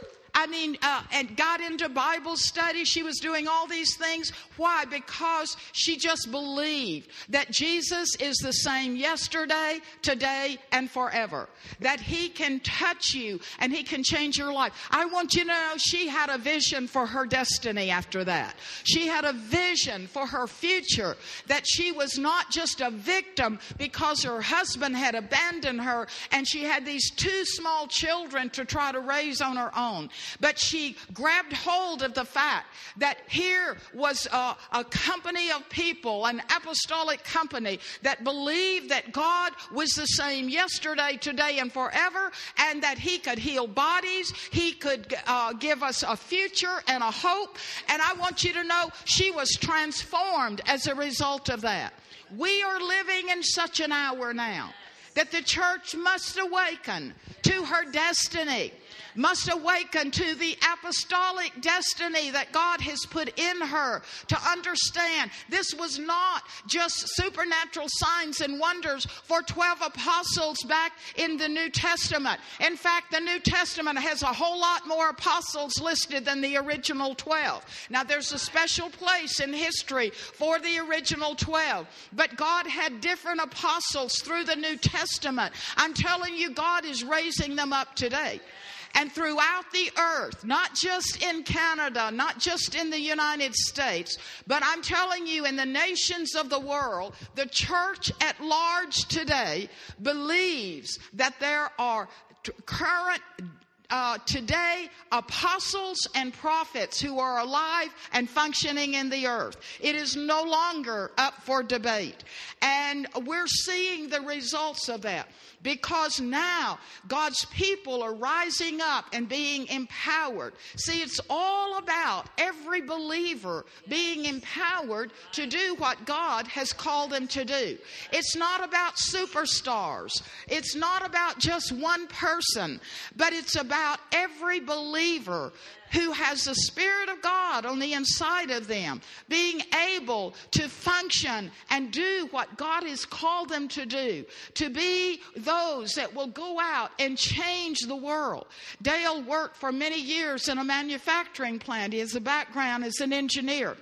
I mean, uh, and got into Bible study. She was doing all these things. Why? Because she just believed that Jesus is the same yesterday, today, and forever. That He can touch you and He can change your life. I want you to know she had a vision for her destiny after that. She had a vision for her future. That she was not just a victim because her husband had abandoned her and she had these two small children to try to raise on her own. But she grabbed hold of the fact that here was a, a company of people, an apostolic company that believed that God was the same yesterday, today, and forever, and that He could heal bodies, He could uh, give us a future and a hope. And I want you to know she was transformed as a result of that. We are living in such an hour now that the church must awaken to her destiny, must awaken to the apostolic destiny that God has put in her to understand this was not just supernatural signs and wonders for twelve apostles back in the New Testament. In fact, the New Testament has a whole lot more apostles listed than the original twelve. Now, there's a special place in history for the original twelve, but God had different apostles through the New Testament. I'm telling you, God is raising them up today. And throughout the earth, not just in Canada, not just in the United States, but I'm telling you, in the nations of the world, the church at large today believes that there are t- current Uh, today, apostles and prophets who are alive and functioning in the earth. It is no longer up for debate. And we're seeing the results of that because now God's people are rising up and being empowered. See, it's all about every believer being empowered to do what God has called them to do. It's not about superstars. It's not about just one person, but it's about about every believer who has the Spirit of God on the inside of them, being able to function and do what God has called them to do, to be those that will go out and change the world. Dale worked for many years in a manufacturing plant. He has a background as an engineer.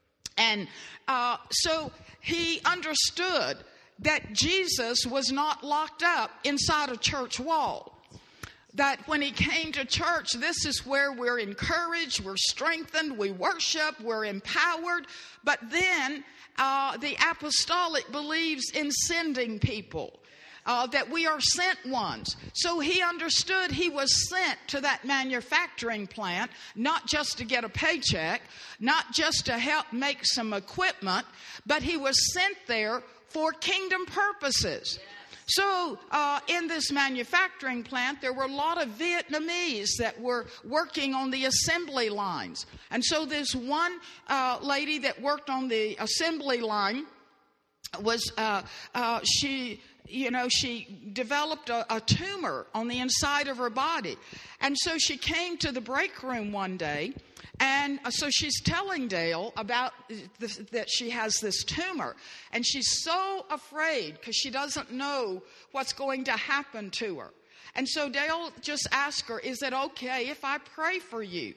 And uh, so he understood that Jesus was not locked up inside a church wall. That when He came to church, this is where we're encouraged, we're strengthened, we worship, we're empowered. But then uh, the apostolic believes in sending people, uh, that we are sent ones. So he understood he was sent to that manufacturing plant, not just to get a paycheck, not just to help make some equipment, but he was sent there for kingdom purposes. So uh, in this manufacturing plant, there were a lot of Vietnamese that were working on the assembly lines. And so this one uh, lady that worked on the assembly line was, uh, uh, she, you know, she developed a, a tumor on the inside of her body. And so she came to the break room one day. And so she's telling Dale about this, that she has this tumor. And she's so afraid because she doesn't know what's going to happen to her. And so Dale just asked her, is it okay if I pray for you?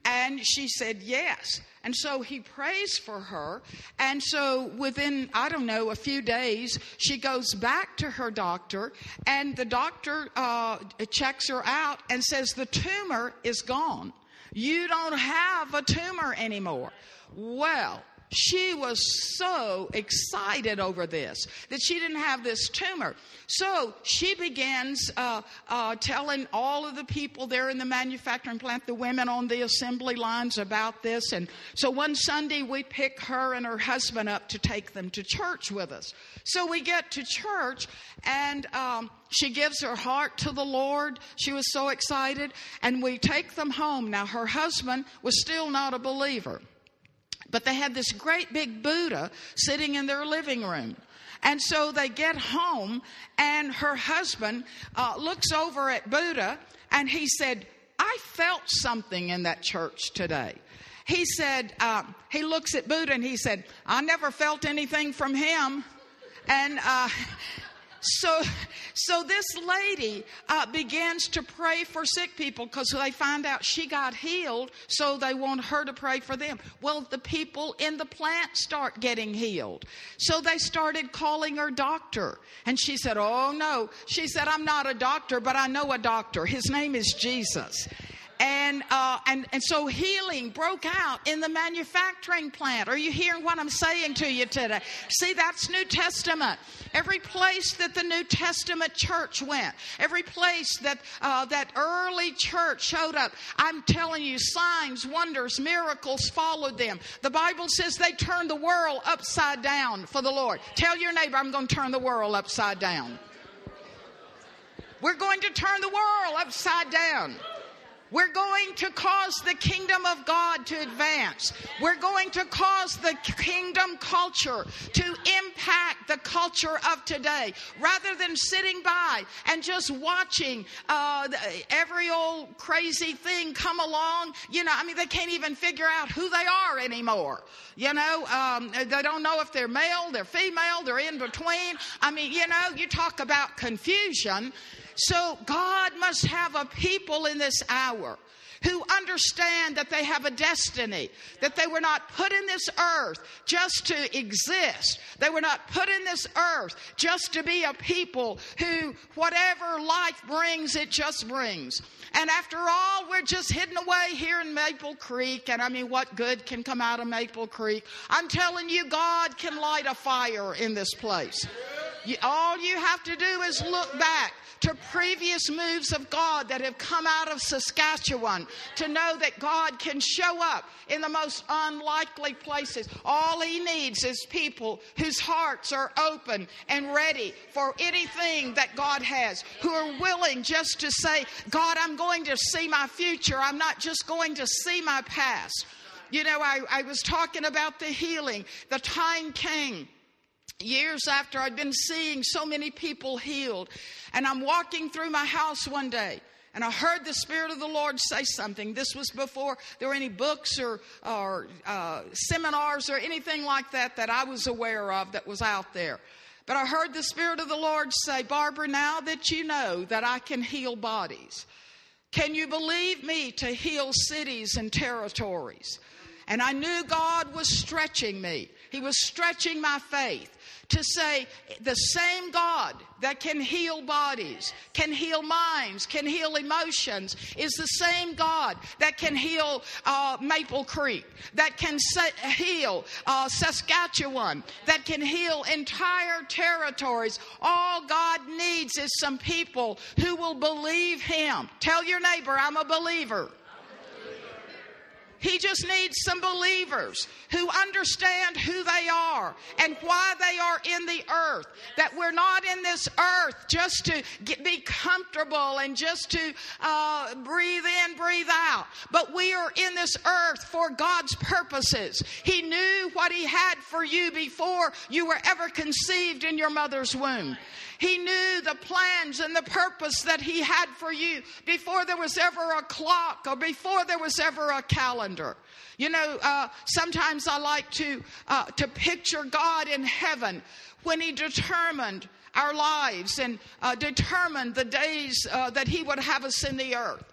And she said, yes. And so he prays for her. And so within, I don't know, a few days, she goes back to her doctor. And the doctor uh, checks her out and says, the tumor is gone. You don't have a tumor anymore. Well, she was so excited over this, that she didn't have this tumor. So she begins uh, uh, telling all of the people there in the manufacturing plant, the women on the assembly lines, about this. And so one Sunday we pick her and her husband up to take them to church with us. So we get to church, and um, she gives her heart to the Lord. She was so excited. And we take them home. Now, her husband was still not a believer, but they had this great big Buddha sitting in their living room. And so they get home, and her husband uh, looks over at Buddha, and he said, I felt something in that church today. He said, uh, he looks at Buddha, and he said, I never felt anything from him. And uh, so so this lady uh, begins to pray for sick people, because they find out she got healed, so they want her to pray for them. Well, the people in the plant start getting healed. So they started calling her doctor. And she said, oh, no. She said, I'm not a doctor, but I know a doctor. His name is Jesus. And, uh, and and so healing broke out in the manufacturing plant. Are you hearing what I'm saying to you today? See, that's New Testament. Every place that the New Testament church went, every place that uh, that early church showed up, I'm telling you, signs, wonders, miracles followed them. The Bible says they turned the world upside down for the Lord. Tell your neighbor, I'm going to turn the world upside down. We're going to turn the world upside down. We're going to cause the kingdom of God to advance. We're going to cause the kingdom culture to impact the culture of today. Rather than sitting by and just watching uh, every old crazy thing come along, you know, I mean, they can't even figure out who they are anymore. You know, um, they don't know if they're male, they're female, they're in between. I mean, you know, you talk about confusion. So God must have a people in this hour who understand that they have a destiny, that they were not put in this earth just to exist. They were not put in this earth just to be a people who, whatever life brings, it just brings. And after all, we're just hidden away here in Maple Creek. And I mean, what good can come out of Maple Creek? I'm telling you, God can light a fire in this place. You, all you have to do is look back to previous moves of God that have come out of Saskatchewan to know that God can show up in the most unlikely places. All he needs is people whose hearts are open and ready for anything that God has, who are willing just to say, God, I'm going to see my future. I'm not just going to see my past. You know, I, I was talking about the healing. The time came years after I'd been seeing so many people healed. And I'm walking through my house one day, and I heard the Spirit of the Lord say something. This was before there were any books or, or uh, seminars or anything like that that I was aware of that was out there. But I heard the Spirit of the Lord say, Barbara, now that you know that I can heal bodies, can you believe me to heal cities and territories? And I knew God was stretching me. He was stretching my faith to say the same God that can heal bodies, can heal minds, can heal emotions, is the same God that can heal uh, Maple Creek, that can sa- heal uh, Saskatchewan, that can heal entire territories. All God needs is some people who will believe Him. Tell your neighbor, I'm a believer. He just needs some believers who understand who they are and why they are in the earth. That we're not in this earth just to get, be comfortable and just to uh, breathe in, breathe out. But we are in this earth for God's purposes. He knew what He had for you before you were ever conceived in your mother's womb. He knew the plans and the purpose that He had for you before there was ever a clock or before there was ever a calendar. You know, uh, sometimes I like to uh, to picture God in heaven when He determined our lives and uh, determined the days uh, that He would have us in the earth.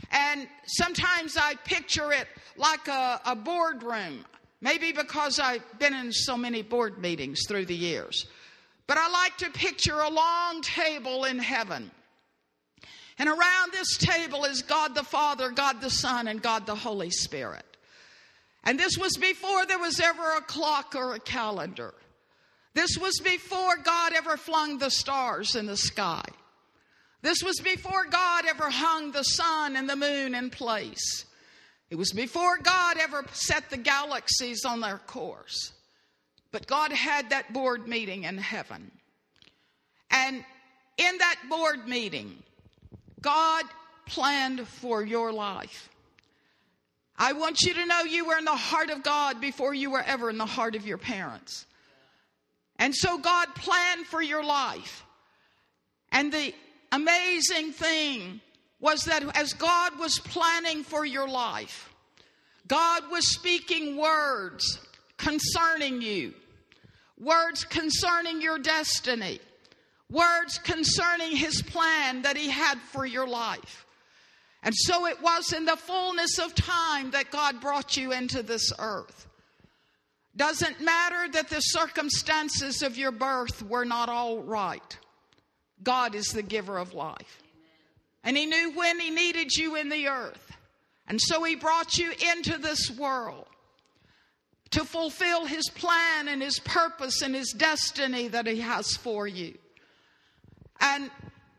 And sometimes I picture it like a, a boardroom, maybe because I've been in so many board meetings through the years. But I like to picture a long table in heaven. And around this table is God the Father, God the Son, and God the Holy Spirit. And this was before there was ever a clock or a calendar. This was before God ever flung the stars in the sky. This was before God ever hung the sun and the moon in place. It was before God ever set the galaxies on their course. But God had that board meeting in heaven. And in that board meeting, God planned for your life. I want you to know you were in the heart of God before you were ever in the heart of your parents. And so God planned for your life. And the amazing thing was that as God was planning for your life, God was speaking words concerning you, words concerning your destiny, words concerning his plan that he had for your life. And so it was in the fullness of time that God brought you into this earth. Doesn't matter that the circumstances of your birth were not all right. God is the giver of life. And he knew when he needed you in the earth. And so he brought you into this world to fulfill his plan and his purpose and his destiny that he has for you. And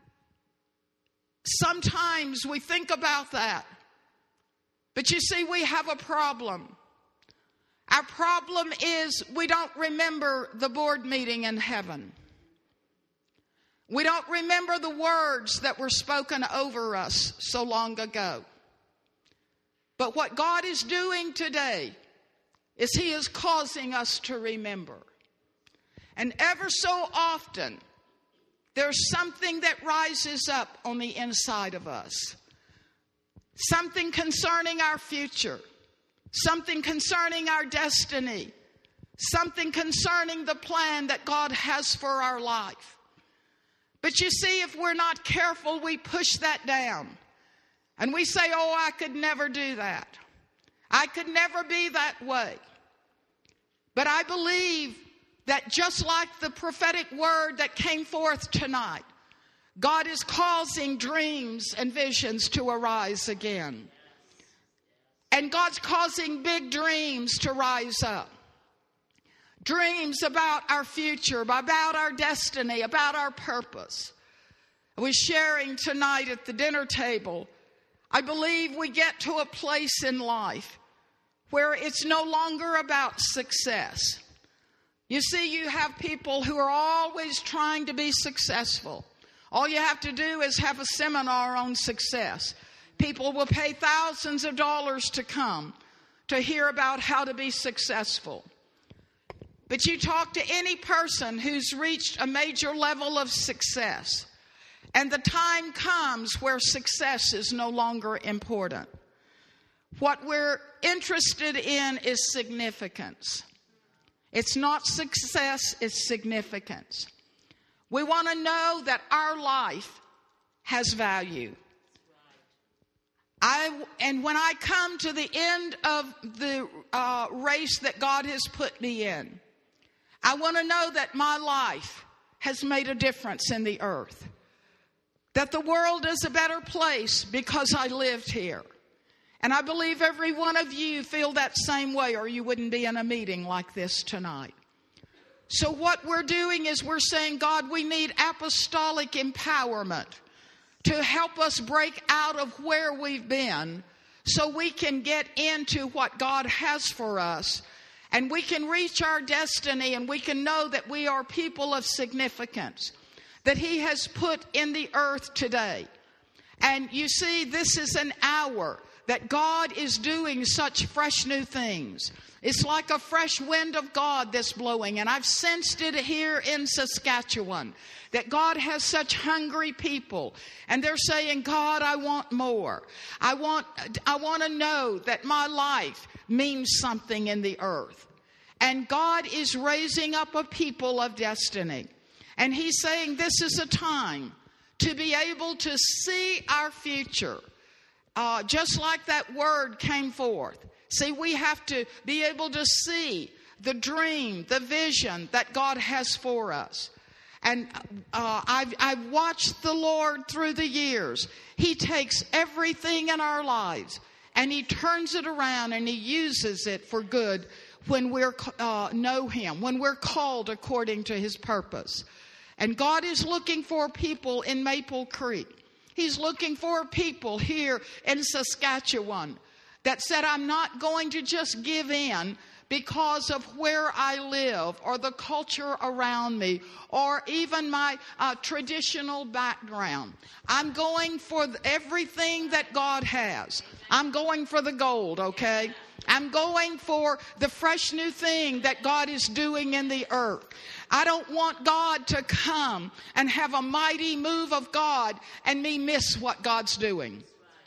sometimes we think about that. But you see, we have a problem. Our problem is we don't remember the board meeting in heaven. We don't remember the words that were spoken over us so long ago. But what God is doing today is he is causing us to remember. And ever so often, there's something that rises up on the inside of us. Something concerning our future. Something concerning our destiny. Something concerning the plan that God has for our life. But you see, if we're not careful, we push that down. And we say, oh, I could never do that. I could never be that way. But I believe that just like the prophetic word that came forth tonight, God is causing dreams and visions to arise again. And God's causing big dreams to rise up. Dreams about our future, about our destiny, about our purpose. I was sharing tonight at the dinner table. I believe we get to a place in life where it's no longer about success. You see, you have people who are always trying to be successful. All you have to do is have a seminar on success. People will pay thousands of dollars to come to hear about how to be successful. But you talk to any person who's reached a major level of success, and the time comes where success is no longer important. What we're interested in is significance. It's not success, it's significance. We want to know that our life has value. I, and when I come to the end of the uh, race that God has put me in, I want to know that my life has made a difference in the earth. That the world is a better place because I lived here. And I believe every one of you feel that same way, or you wouldn't be in a meeting like this tonight. So what we're doing is we're saying, God, we need apostolic empowerment to help us break out of where we've been so we can get into what God has for us. And we can reach our destiny, and we can know that we are people of significance that he has put in the earth today. And you see, this is an hour that God is doing such fresh new things. It's like a fresh wind of God that's blowing. And I've sensed it here in Saskatchewan, that God has such hungry people. And they're saying, God, I want more. I want, I want to know that my life means something in the earth. And God is raising up a people of destiny. And he's saying this is a time to be able to see our future uh, just like that word came forth. See, we have to be able to see the dream, the vision that God has for us. And uh, I've, I've watched the Lord through the years. He takes everything in our lives and He turns it around and He uses it for good when we uh, know Him, when we're called according to His purpose. And God is looking for people in Maple Creek. He's looking for people here in Saskatchewan that said, I'm not going to just give in because of where I live or the culture around me or even my uh, traditional background. I'm going for everything that God has. I'm going for the gold, okay? I'm going for the fresh new thing that God is doing in the earth. I don't want God to come and have a mighty move of God and me miss what God's doing.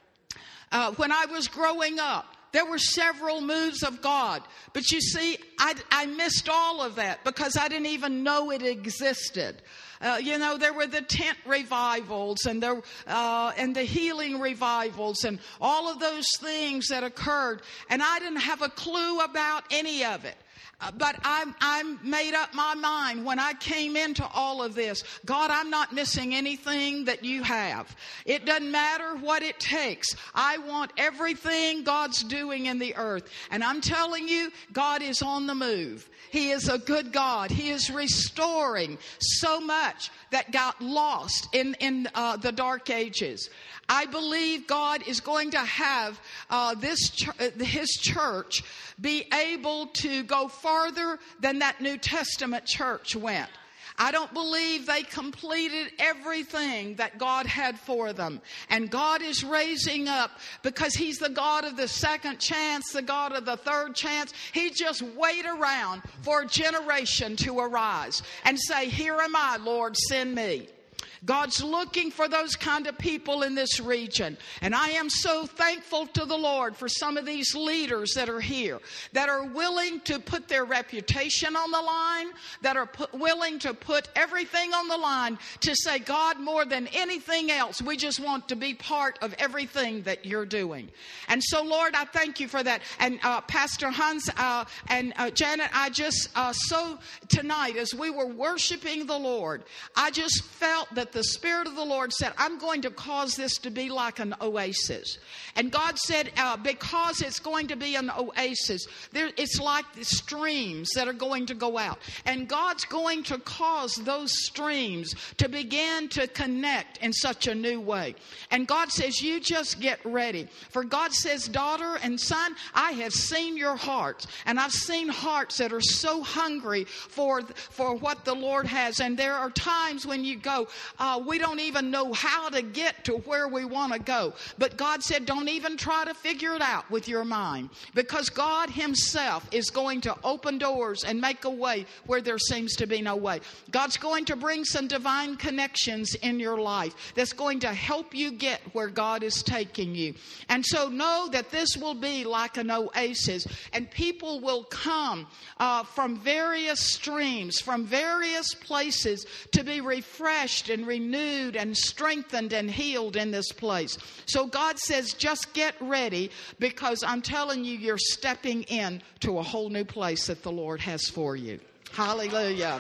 Uh, when I was growing up, there were several moves of God. But you see, I, I missed all of that because I didn't even know it existed. Uh, you know, there were the tent revivals and the, uh, and the healing revivals and all of those things that occurred. And I didn't have a clue about any of it. Uh, but I I made up my mind when I came into all of this. God, I'm not missing anything that you have. It doesn't matter what it takes. I want everything God's doing in the earth. And I'm telling you, God is on the move. He is a good God. He is restoring so much that got lost in, in uh, the dark ages. I believe God is going to have uh, this ch- His church be able to go farther than that New Testament church went. I don't believe they completed everything that God had for them. And God is raising up because He's the God of the second chance, the God of the third chance. He just wait around for a generation to arise and say, here am I, Lord, send me. God's looking for those kind of people in this region. And I am so thankful to the Lord for some of these leaders that are here, that are willing to put their reputation on the line, that are put, willing to put everything on the line to say, God, more than anything else, we just want to be part of everything that you're doing. And so, Lord, I thank you for that. And uh, Pastor Hans uh, and uh, Janet, I just uh, so tonight as we were worshiping the Lord, I just felt that the Spirit of the Lord said, I'm going to cause this to be like an oasis. And God said, uh, because it's going to be an oasis, there, it's like the streams that are going to go out. And God's going to cause those streams to begin to connect in such a new way. And God says, you just get ready. For God says, daughter and son, I have seen your hearts. And I've seen hearts that are so hungry for, for what the Lord has. And there are times when you go, Uh, we don't even know how to get to where we want to go. But God said, don't even try to figure it out with your mind. Because God Himself is going to open doors and make a way where there seems to be no way. God's going to bring some divine connections in your life that's going to help you get where God is taking you. And so know that this will be like an oasis. And people will come uh, from various streams, from various places to be refreshed and renewed and strengthened and healed in this place. So God says, just get ready, because I'm telling you, you're stepping in to a whole new place that the Lord has for you. Hallelujah.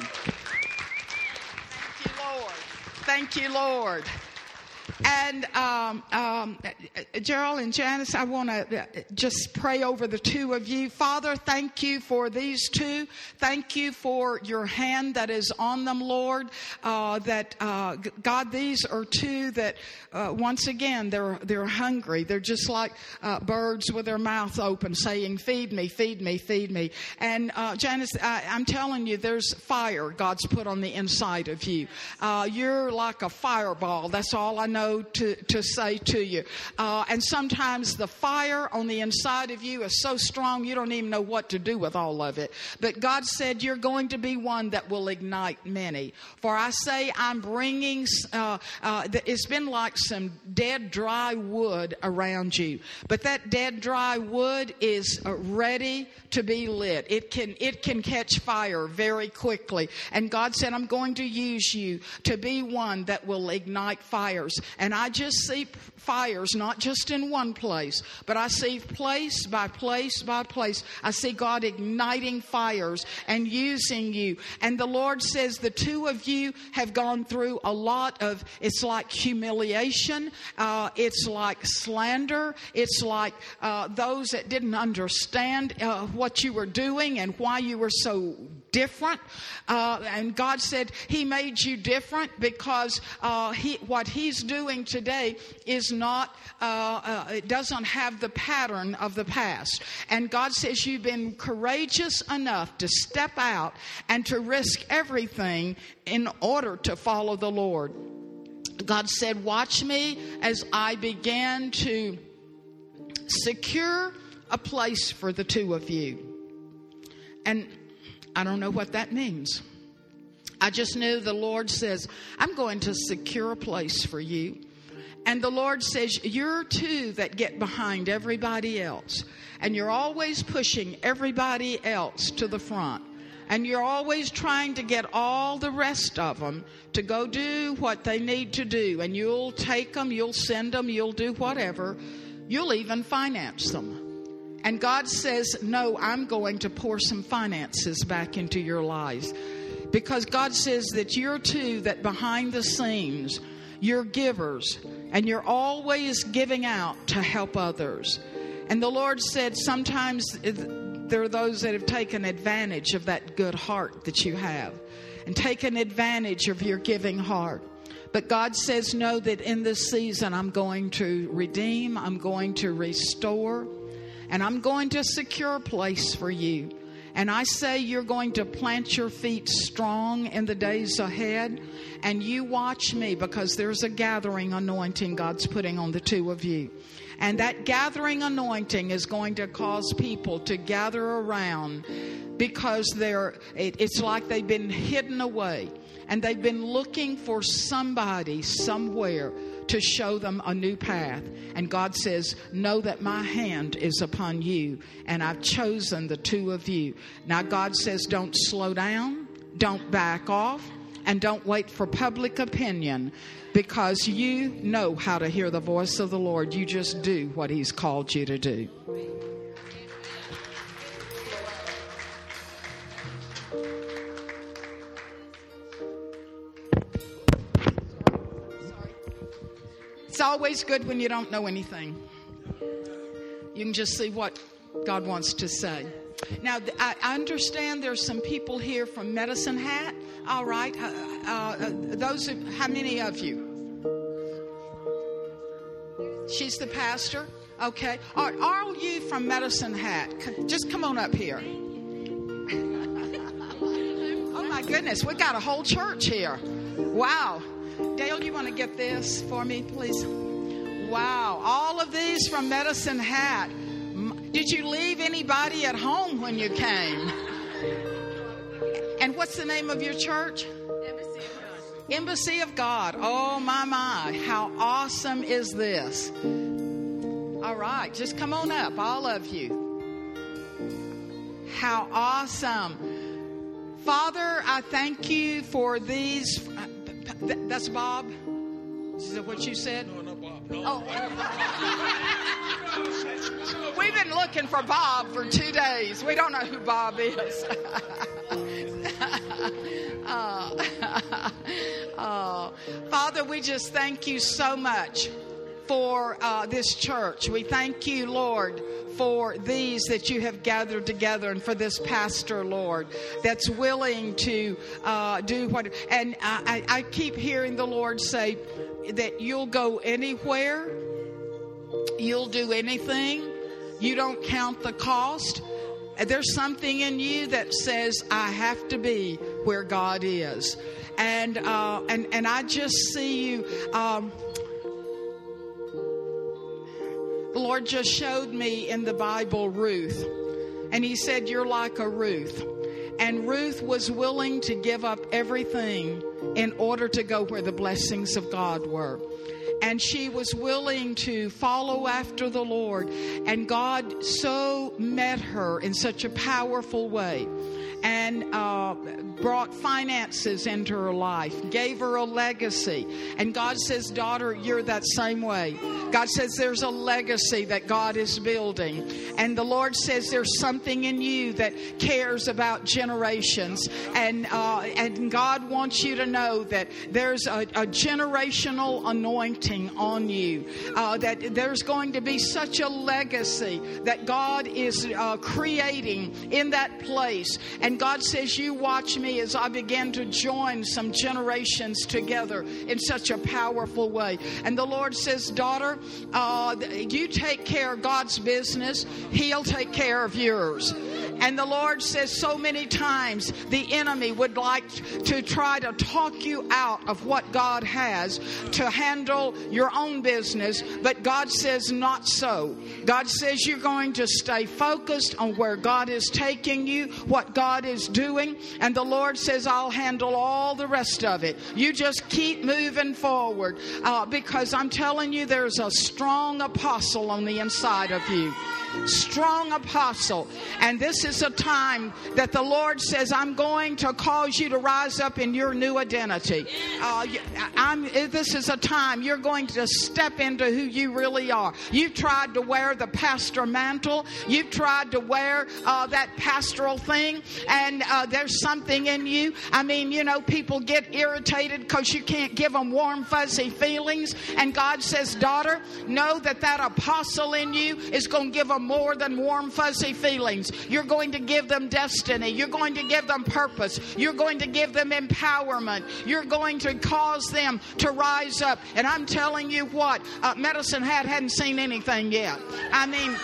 Thank you, Lord. Thank you, Lord. And um, um, Gerald and Janice, I want to just pray over the two of you. Father, thank you for these two. Thank you for your hand that is on them, Lord. Uh, that uh, God, these are two that uh, once again they're they're hungry. They're just like uh, birds with their mouth open, saying, "Feed me, feed me, feed me." And uh, Janice, I, I'm telling you, there's fire God's put on the inside of you. Uh, you're like a fireball. That's all I know to, to say to you. Uh, and sometimes the fire on the inside of you is so strong you don't even know what to do with all of it. But God said you're going to be one that will ignite many. For I say I'm bringing, uh, uh, it's been like some dead dry wood around you. But that dead dry wood is uh, ready to be lit. It can, it can catch fire very quickly. And God said, I'm going to use you to be one that will ignite fires. And I just see fires, not just in one place, but I see place by place by place. I see God igniting fires and using you. And the Lord says the two of you have gone through a lot of, it's like humiliation, uh, it's like slander, it's like uh, those that didn't understand uh, what you were doing and why you were so different. Uh, and God said He made you different because uh, he, what He's doing today is not, uh, uh, it doesn't have the pattern of the past. And God says you've been courageous enough to step out and to risk everything in order to follow the Lord. God said, watch me as I began to secure a place for the two of you. And I don't know what that means. I just knew the Lord says, I'm going to secure a place for you. And the Lord says, you're two that get behind everybody else. And you're always pushing everybody else to the front. And you're always trying to get all the rest of them to go do what they need to do. And you'll take them, you'll send them, you'll do whatever. You'll even finance them. And God says, no, I'm going to pour some finances back into your lives. Because God says that you're two that behind the scenes, you're givers. And you're always giving out to help others. And the Lord said sometimes there are those that have taken advantage of that good heart that you have. And taken advantage of your giving heart. But God says, no, that in this season I'm going to redeem. I'm going to restore. And I'm going to secure a place for you. And I say you're going to plant your feet strong in the days ahead. And you watch me, because there's a gathering anointing God's putting on the two of you. And that gathering anointing is going to cause people to gather around, because they're it, it's like they've been hidden away. And they've been looking for somebody somewhere to show them a new path. And God says, know that my hand is upon you, and I've chosen the two of you. Now God says, don't slow down, don't back off, and don't wait for public opinion, because you know how to hear the voice of the Lord. You just do what He's called you to do. It's always good when you don't know anything. You can just see what God wants to say. Now, I understand there's some people here from Medicine Hat. All right. Uh, uh, those, are, how many of you? She's the pastor. Okay. Are, are all you from Medicine Hat? Just come on up here. Oh, my goodness. We got a whole church here. Wow. Dale, you want to get this for me, please? Wow. All of these from Medicine Hat. Did you leave anybody at home when you came? And what's the name of your church? Embassy of God. Embassy of God. Oh, my, my. How awesome is this? All right. Just come on up, all of you. How awesome. Father, I thank you for these... That's Bob? Is that what you said? No, not Bob. No. Oh. We've been looking for Bob for two days. We don't know who Bob is. oh. oh. Father, we just thank you so much for uh, this church. We thank you, Lord, for these that you have gathered together, and for this pastor, Lord, that's willing to uh, do what. And I, I keep hearing the Lord say that you'll go anywhere, you'll do anything, you don't count the cost. There's something in you that says, I have to be where God is. And uh, and and I just see you. Um, The Lord just showed me in the Bible Ruth. And He said, you're like a Ruth. And Ruth was willing to give up everything in order to go where the blessings of God were. And she was willing to follow after the Lord. And God so met her in such a powerful way. and uh, brought finances into her life, gave her a legacy. And God says, daughter, you're that same way. God says there's a legacy that God is building. And the Lord says there's something in you that cares about generations. And uh, and God wants you to know that there's a, a generational anointing on you. Uh, that there's going to be such a legacy that God is uh, creating in that place. And God says, you watch me as I begin to join some generations together in such a powerful way. And the Lord says, daughter, uh, you take care of God's business. He'll take care of yours. And the Lord says so many times the enemy would like to try to talk you out of what God has to handle your own business. But God says not so. God says you're going to stay focused on where God is taking you, what God is doing. And the Lord says, I'll handle all the rest of it. You just keep moving forward. Uh, because I'm telling you, there's a strong apostle on the inside of you. Strong apostle. And this is a time that the Lord says, I'm going to cause you to rise up in your new identity. Uh, I'm, this is a time you're going to step into who you really are. You've tried to wear the pastor mantle. You've tried to wear uh, that pastoral thing. And uh, there's something in you. I mean, you know, people get irritated because you can't give them warm, fuzzy feelings. And God says, daughter, know that that apostle in you is going to give them more than warm, fuzzy feelings. You're going to give them destiny. You're going to give them purpose. You're going to give them empowerment. You're going to cause them to rise up. And I'm telling you what, uh, Medicine Hat hadn't seen anything yet. I mean,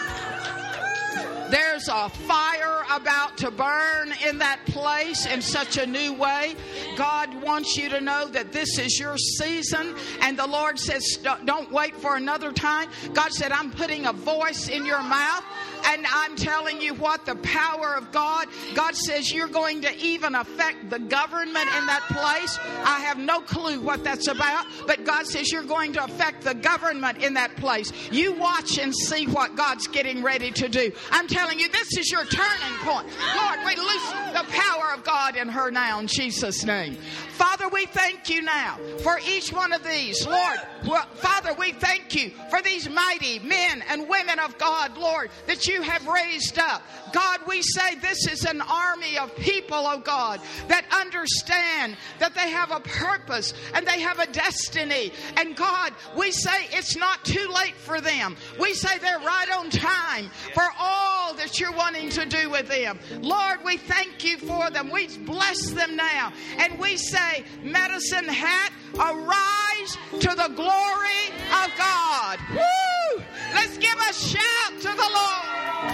there's a fire about to burn in that place in such a new way. God wants you to know that this is your season. And the Lord says, don't wait for another time. God said, I'm putting a voice in your mouth. And I'm telling you what, the power of God, God says you're going to even affect the government in that place. I have no clue what that's about, but God says you're going to affect the government in that place. You watch and see what God's getting ready to do. I'm telling you, this is your turning point. Lord, we loose the power of God in her now in Jesus' name. Father, we thank you now for each one of these. Lord, well, Father, we thank you for these mighty men and women of God, Lord, that you have raised up. God, we say this is an army of people, oh God, that understand that they have a purpose and they have a destiny. And God, we say it's not too late for them. We say they're right on time for all that you're wanting to do with them. Lord, we thank you for them. We bless them now. And we say, Medicine Hat, arise to the glory of God. Woo! Let's give a shout to the Lord.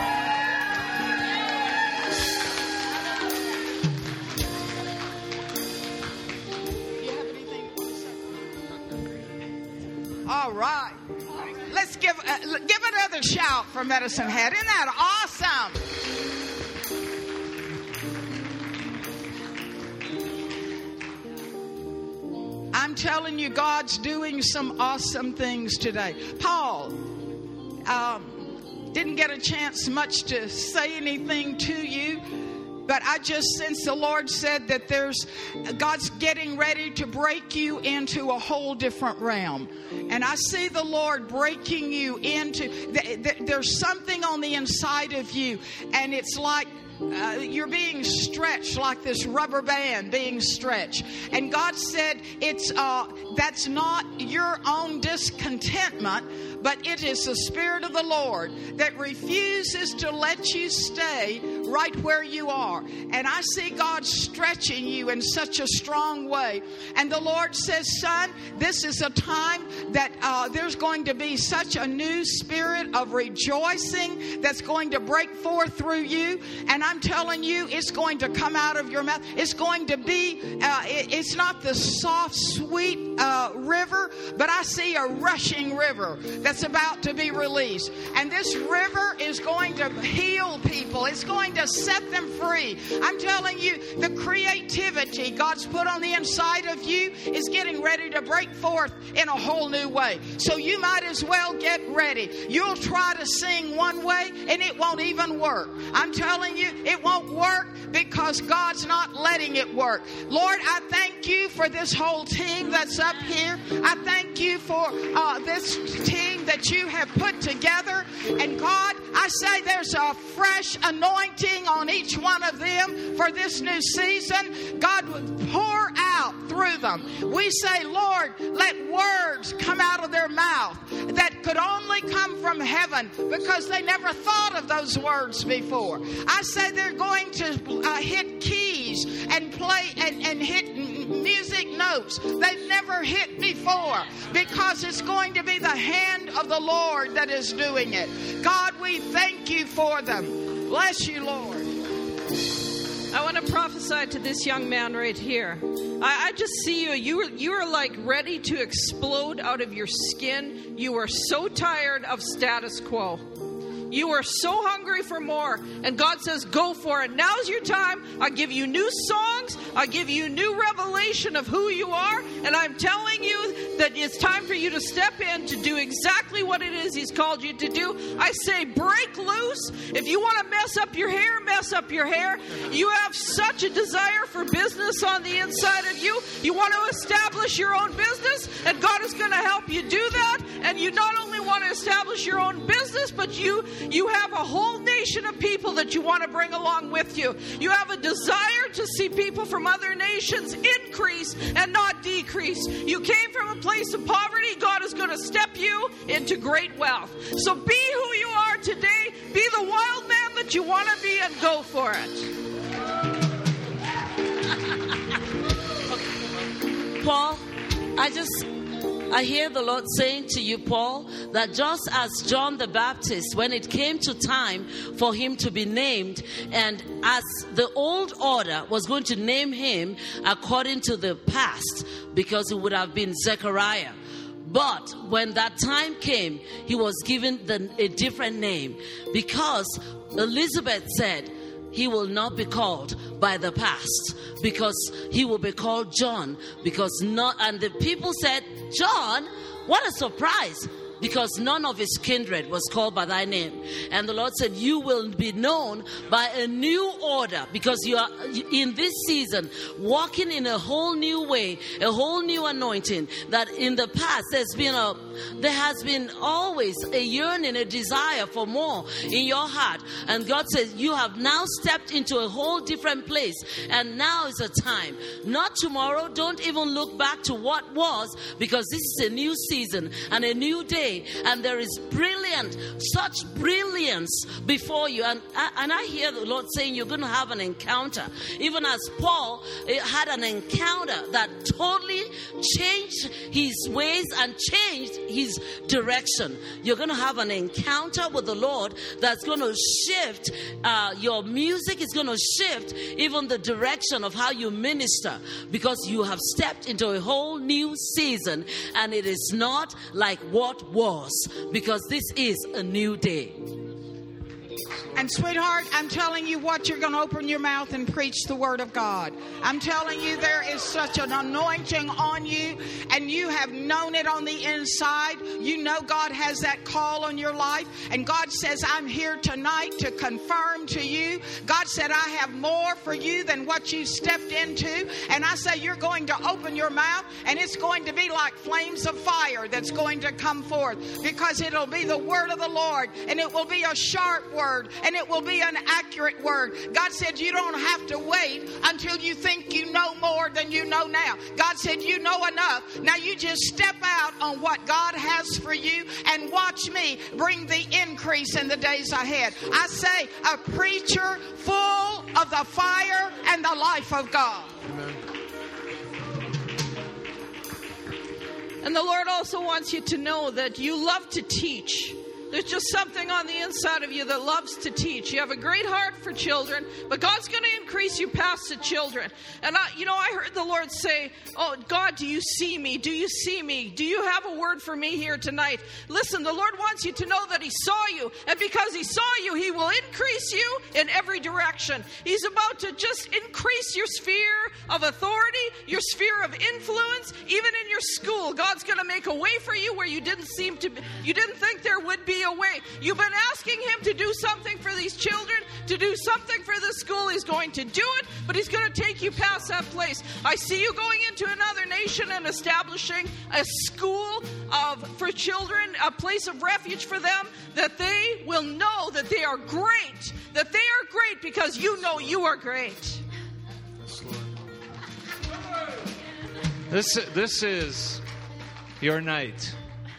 Do you have anything to say? All right. Let's give uh, give another shout for Medicine Hat. Isn't that awesome? I'm telling you, God's doing some awesome things today. Paul um, didn't get a chance much to say anything to you, but I just sense the Lord said that there's God's getting ready to break you into a whole different realm. And I see the Lord breaking you into, th- th- there's something on the inside of you, and it's like Uh, you're being stretched like this rubber band being stretched. And God said it's uh, that's not your own discontentment, but it is the Spirit of the Lord that refuses to let you stay right where you are. And I see God stretching you in such a strong way. And the Lord says, son, this is a time that uh, there's going to be such a new spirit of rejoicing that's going to break forth through you. And I'm telling you, it's going to come out of your mouth. It's going to be, uh, it, it's not the soft, sweet uh, river, but I see a rushing river that's that's about to be released. And this river is going to heal people. It's going to set them free. I'm telling you, the creativity God's put on the inside of you is getting ready to break forth in a whole new way. So you might as well get ready. You'll try to sing one way and it won't even work. I'm telling you, it won't work because God's not letting it work. Lord, I thank you for this whole team that's up here. I thank you for uh, this team that you have put together. And God, I say there's a fresh anointing on each one of them for this new season. God would pour out through them. We say, Lord, let words come out of their mouth that could only come from heaven because they never thought of those words before. I say they're going to uh, hit keys and play and, and hit music notes they've never hit before because it's going to be the hand of the Lord that is doing it. God, we thank you for them. Bless you, Lord. I want to prophesy to this young man right here. I, I just see you. You are, you are like ready to explode out of your skin. You are so tired of status quo. You are so hungry for more. And God says, go for it. Now's your time. I'll give you new songs. I'll give you new revelation of who you are. And I'm telling you that it's time for you to step in to do exactly what it is He's called you to do. I say break loose. If you want to mess up your hair, mess up your hair. You have such a desire for business on the inside of you. You want to establish your own business, and God is going to help you do that. And you not only want to establish your own business, but you You have a whole nation of people that you want to bring along with you. You have a desire to see people from other nations increase and not decrease. You came from a place of poverty. God is going to step you into great wealth. So be who you are today. Be the wild man that you want to be and go for it. Paul, I just... I hear the Lord saying to you, Paul, that just as John the Baptist, when it came to time for him to be named, and as the old order was going to name him according to the past, because it would have been Zechariah. But when that time came, he was given the, a different name, because Elizabeth said, he will not be called by the past, because he will be called John, because not, and the people said, John, what a surprise, because none of his kindred was called by thy name. And the Lord said, you will be known by a new order, because you are in this season walking in a whole new way, a whole new anointing. That in the past there's been a there has been always a yearning, a desire for more in your heart, and God says you have now stepped into a whole different place, and now is a time, not tomorrow. Don't even look back to what was, because this is a new season and a new day, and there is brilliant, such brilliance before you. And, and I hear the Lord saying you're going to have an encounter, even as Paul had an encounter that totally changed his ways and changed his direction. You're going to have an encounter with the Lord that's going to shift uh, your music. Is going to shift even the direction of how you minister, because you have stepped into a whole new season, and it is not like what was, because this is a new day. And sweetheart, I'm telling you what, you're going to open your mouth and preach the word of God. I'm telling you, there is such an anointing on you, and you have known it on the inside. You know God has that call on your life, and God says, I'm here tonight to confirm to you. God said, I have more for you than what you stepped into. And I say, you're going to open your mouth, and it's going to be like flames of fire that's going to come forth, because it'll be the word of the Lord, and it will be a sharp word, and it will be an accurate word. God said you don't have to wait until you think you know more than you know now. God said you know enough. Now you just step out on what God has for you and watch me bring the increase in the days ahead. I say a preacher full of the fire and the life of God. Amen. And the Lord also wants you to know that you love to teach. There's just something on the inside of you that loves to teach. You have a great heart for children, but God's going to increase you past the children. And, I, you know, I heard the Lord say, oh, God, do you see me? Do you see me? Do you have a word for me here tonight? Listen, the Lord wants you to know that He saw you. And because He saw you, He will increase you in every direction. He's about to just increase your sphere of authority, your sphere of influence, even in your school. God's going to make a way for you where you didn't seem to be, you didn't think there would be a way. You've been asking Him to do something for these children, to do something for the school. He's going to do it, but He's going to take you past that place. I see you going into another nation and establishing a school of for children, a place of refuge for them, that they will know that they are great, that they are great because you know you are great. This, this is your night.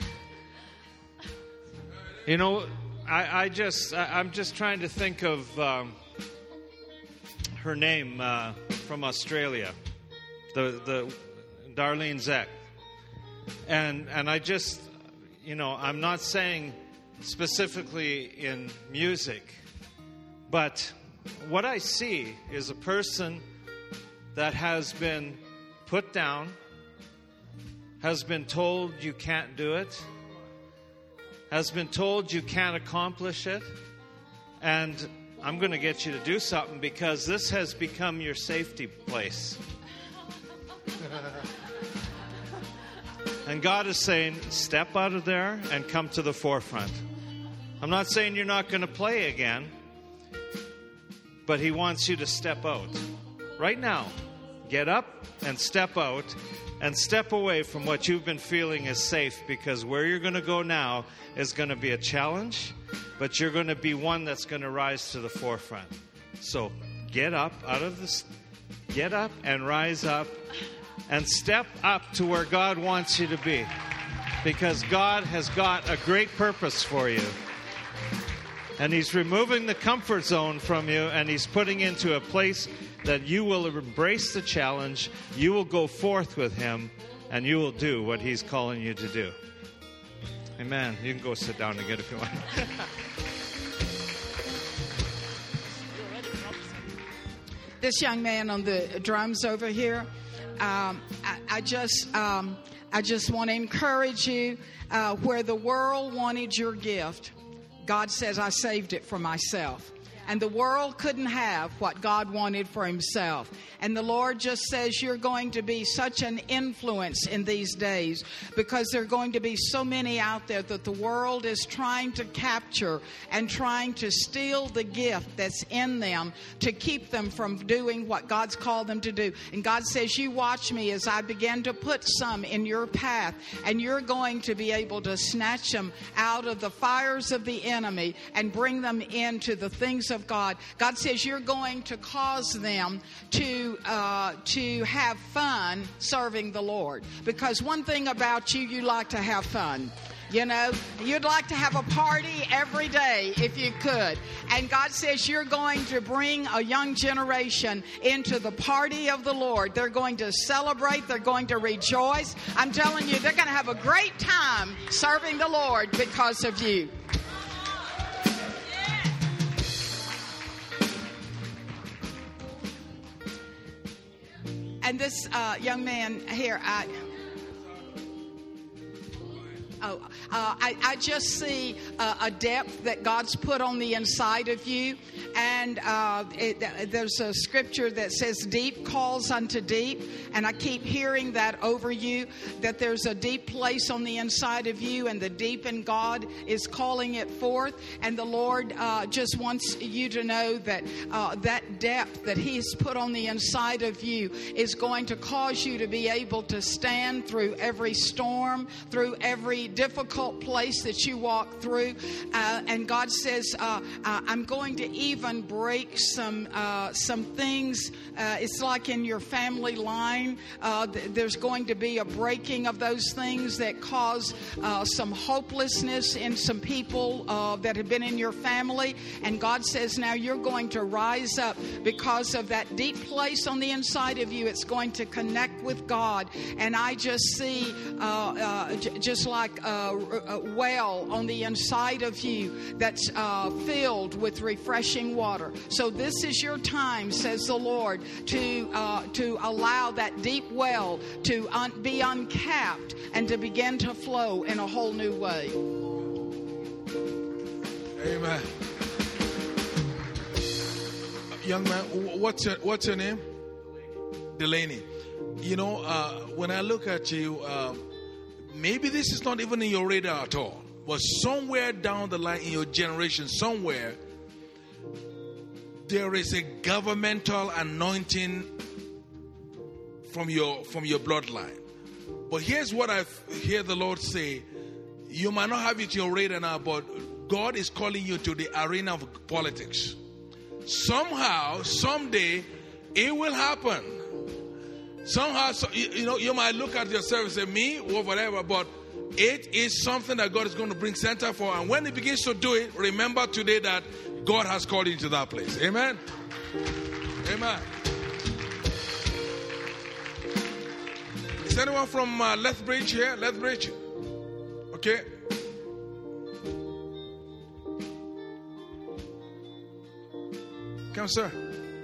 You know, I, I just, I, I'm just trying to think of um, her name uh, from Australia, the the Darlene Zek, and and I just, you know, I'm not saying specifically in music, but what I see is a person that has been put down, has been told you can't do it, has been told you can't accomplish it, and I'm going to get you to do something because this has become your safety place. And God is saying, step out of there and come to the forefront. I'm not saying you're not going to play again, but He wants you to step out. Right now, get up and step out and step away from what you've been feeling is safe, because where you're going to go now is going to be a challenge, but you're going to be one that's going to rise to the forefront. So get up out of this, get up and rise up and step up to where God wants you to be, because God has got a great purpose for you. And He's removing the comfort zone from you, and He's putting into a place that you will embrace the challenge, you will go forth with Him, and you will do what He's calling you to do. Amen. You can go sit down again if you want. This young man on the drums over here, um, I, I just um, I just want to encourage you. Uh, where the world wanted your gift, God says, I saved it for myself. And the world couldn't have what God wanted for Himself. And the Lord just says you're going to be such an influence in these days, because there are going to be so many out there that the world is trying to capture and trying to steal the gift that's in them to keep them from doing what God's called them to do. And God says, you watch me as I begin to put some in your path, and you're going to be able to snatch them out of the fires of the enemy and bring them into the things of God. God says you're going to cause them to uh, to have fun serving the Lord. Because one thing about you, you like to have fun. You know, you'd like to have a party every day if you could. And God says you're going to bring a young generation into the party of the Lord. They're going to celebrate. They're going to rejoice. I'm telling you, they're going to have a great time serving the Lord because of you. And this uh, young man here, I, oh, uh, I, I just see uh, a depth that God's put on the inside of you. And uh, it, there's a scripture that says deep calls unto deep. And I keep hearing that over you, that there's a deep place on the inside of you, and the deep in God is calling it forth. And the Lord uh, just wants you to know that uh, that depth that He's put on the inside of you is going to cause you to be able to stand through every storm, through every difficult place that you walk through. Uh, and God says, uh, uh, I'm going to even break some uh, some things. Uh, it's like in your family line, uh, th- there's going to be a breaking of those things that cause uh, some hopelessness in some people uh, that have been in your family. And God says now you're going to rise up because of that deep place on the inside of you. It's going to connect with God. And I just see uh, uh, j- just like like a, a well on the inside of you that's uh, filled with refreshing water. So this is your time, says the Lord, to uh, to allow that deep well to un- be uncapped and to begin to flow in a whole new way. Amen. Young man, what's your, what's your name? Delaney. You know, uh, when I look at you, uh, maybe this is not even in your radar at all. But somewhere down the line in your generation, somewhere, there is a governmental anointing from your from your bloodline. But here's what I hear the Lord say. You might not have it in your radar now, but God is calling you to the arena of politics. Somehow, someday, it will happen. Somehow, so, you, you know, you might look at yourself and say, me, or whatever, but it is something that God is going to bring center for. And when He begins to do it, remember today that God has called you to that place. Amen? Amen. Is anyone from uh, Lethbridge here? Lethbridge? Okay. Come, sir.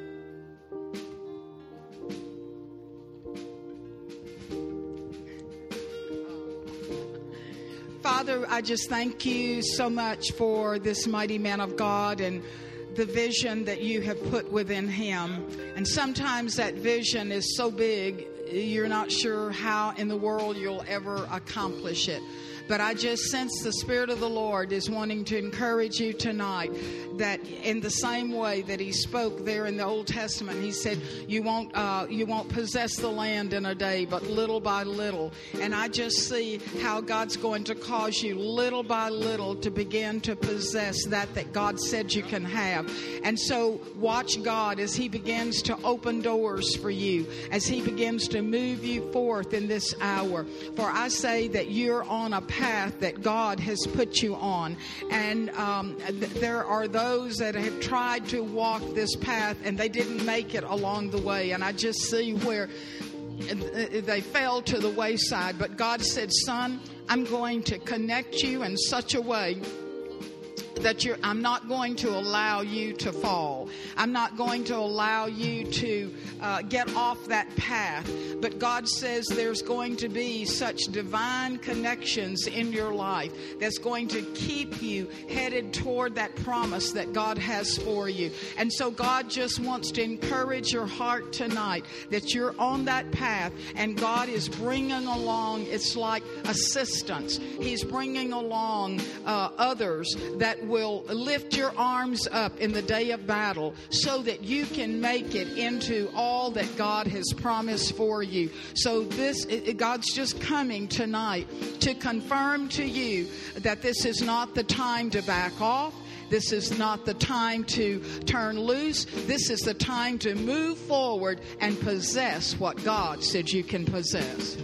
Father, I just thank you so much for this mighty man of God and the vision that you have put within him. And sometimes that vision is so big, you're not sure how in the world you'll ever accomplish it. But I just sense the Spirit of the Lord is wanting to encourage you tonight that in the same way that He spoke there in the Old Testament, He said, you won't, uh, you won't possess the land in a day, but little by little. And I just see how God's going to cause you little by little to begin to possess that that God said you can have. And so watch God as He begins to open doors for you, as He begins to move you forth in this hour. For I say that you're on a path that God has put you on. And um, th- there are those that have tried to walk this path and they didn't make it along the way. And I just see where they fell to the wayside. But God said, son, I'm going to connect you in such a way that you're, I'm not going to allow you to fall. I'm not going to allow you to uh, get off that path. But God says there's going to be such divine connections in your life that's going to keep you headed toward that promise that God has for you. And so God just wants to encourage your heart tonight that you're on that path and God is bringing along, it's like assistance. He's bringing along uh, others that will lift your arms up in the day of battle so that you can make it into all that God has promised for you. So this, it, God's just coming tonight to confirm to you that this is not the time to back off. This is not the time to turn loose. This is the time to move forward and possess what God said you can possess.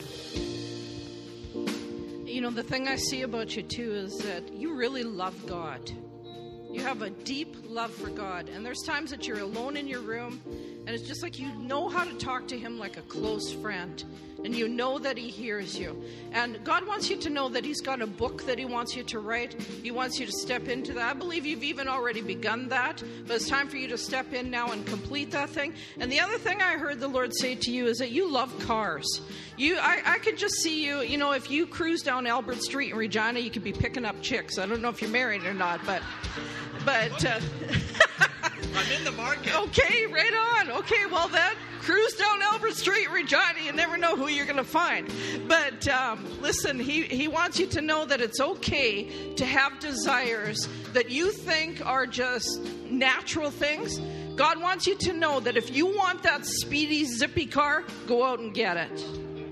You know, the thing I see about you, too, is that you really love God. You have a deep love for God. And there's times that you're alone in your room, and it's just like you know how to talk to Him like a close friend. And you know that He hears you. And God wants you to know that He's got a book that He wants you to write. He wants you to step into that. I believe you've even already begun that. But it's time for you to step in now and complete that thing. And the other thing I heard the Lord say to you is that you love cars. You, I, I could just see you, you know, if you cruise down Albert Street in Regina, you could be picking up chicks. I don't know if you're married or not, but... but uh, I'm in the market. Okay, right on. Okay, well then, cruise down Albert Street, Regina. You never know who you're going to find. But um, listen, he, he wants you to know that it's okay to have desires that you think are just natural things. God wants you to know that if you want that speedy, zippy car, go out and get it.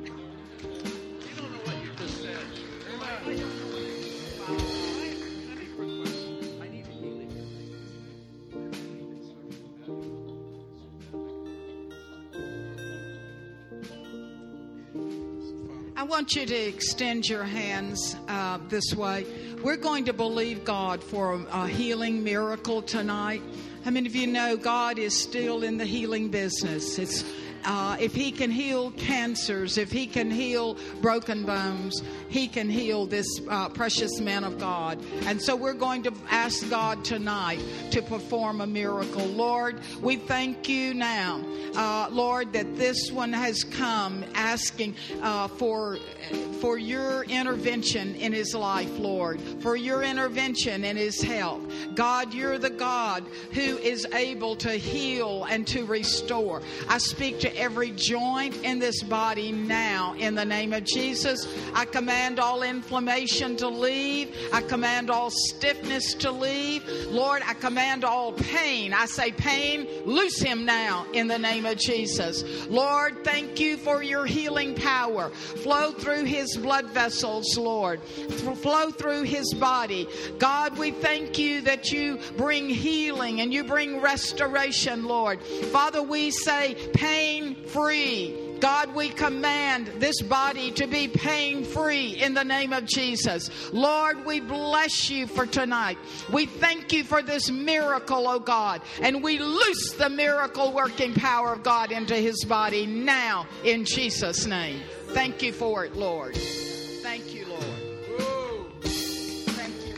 I want you to extend your hands uh, this way. We're going to believe God for a, a healing miracle tonight. How many of you know God is still in the healing business? It's Uh, if he can heal cancers, if he can heal broken bones, he can heal this uh, precious man of God. And so we're going to ask God tonight to perform a miracle. Lord, we thank you now, uh, Lord, that this one has come asking uh, for for your intervention in his life, Lord, for your intervention in his health. God, you're the God who is able to heal and to restore. I speak to every joint in this body now in the name of Jesus. I command all inflammation to leave. I command all stiffness to leave. Lord, I command all pain. I say pain, loose him now in the name of Jesus. Lord, thank you for your healing power. Flow through his blood vessels, Lord. Flow through his body. God, we thank you that you bring healing and you bring restoration, Lord. Father, we say pain-free. God, we command this body to be pain-free in the name of Jesus. Lord, we bless you for tonight. We thank you for this miracle, oh God. And we loose the miracle-working power of God into his body now in Jesus' name. Thank you for it, Lord. Thank you, Lord. Thank you,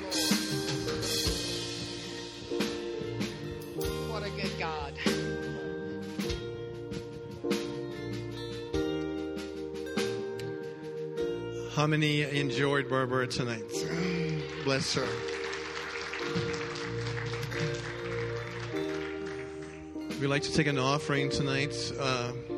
Lord. What a good God. How many enjoyed Barbara tonight? Bless her. We'd like to take an offering tonight. Uh,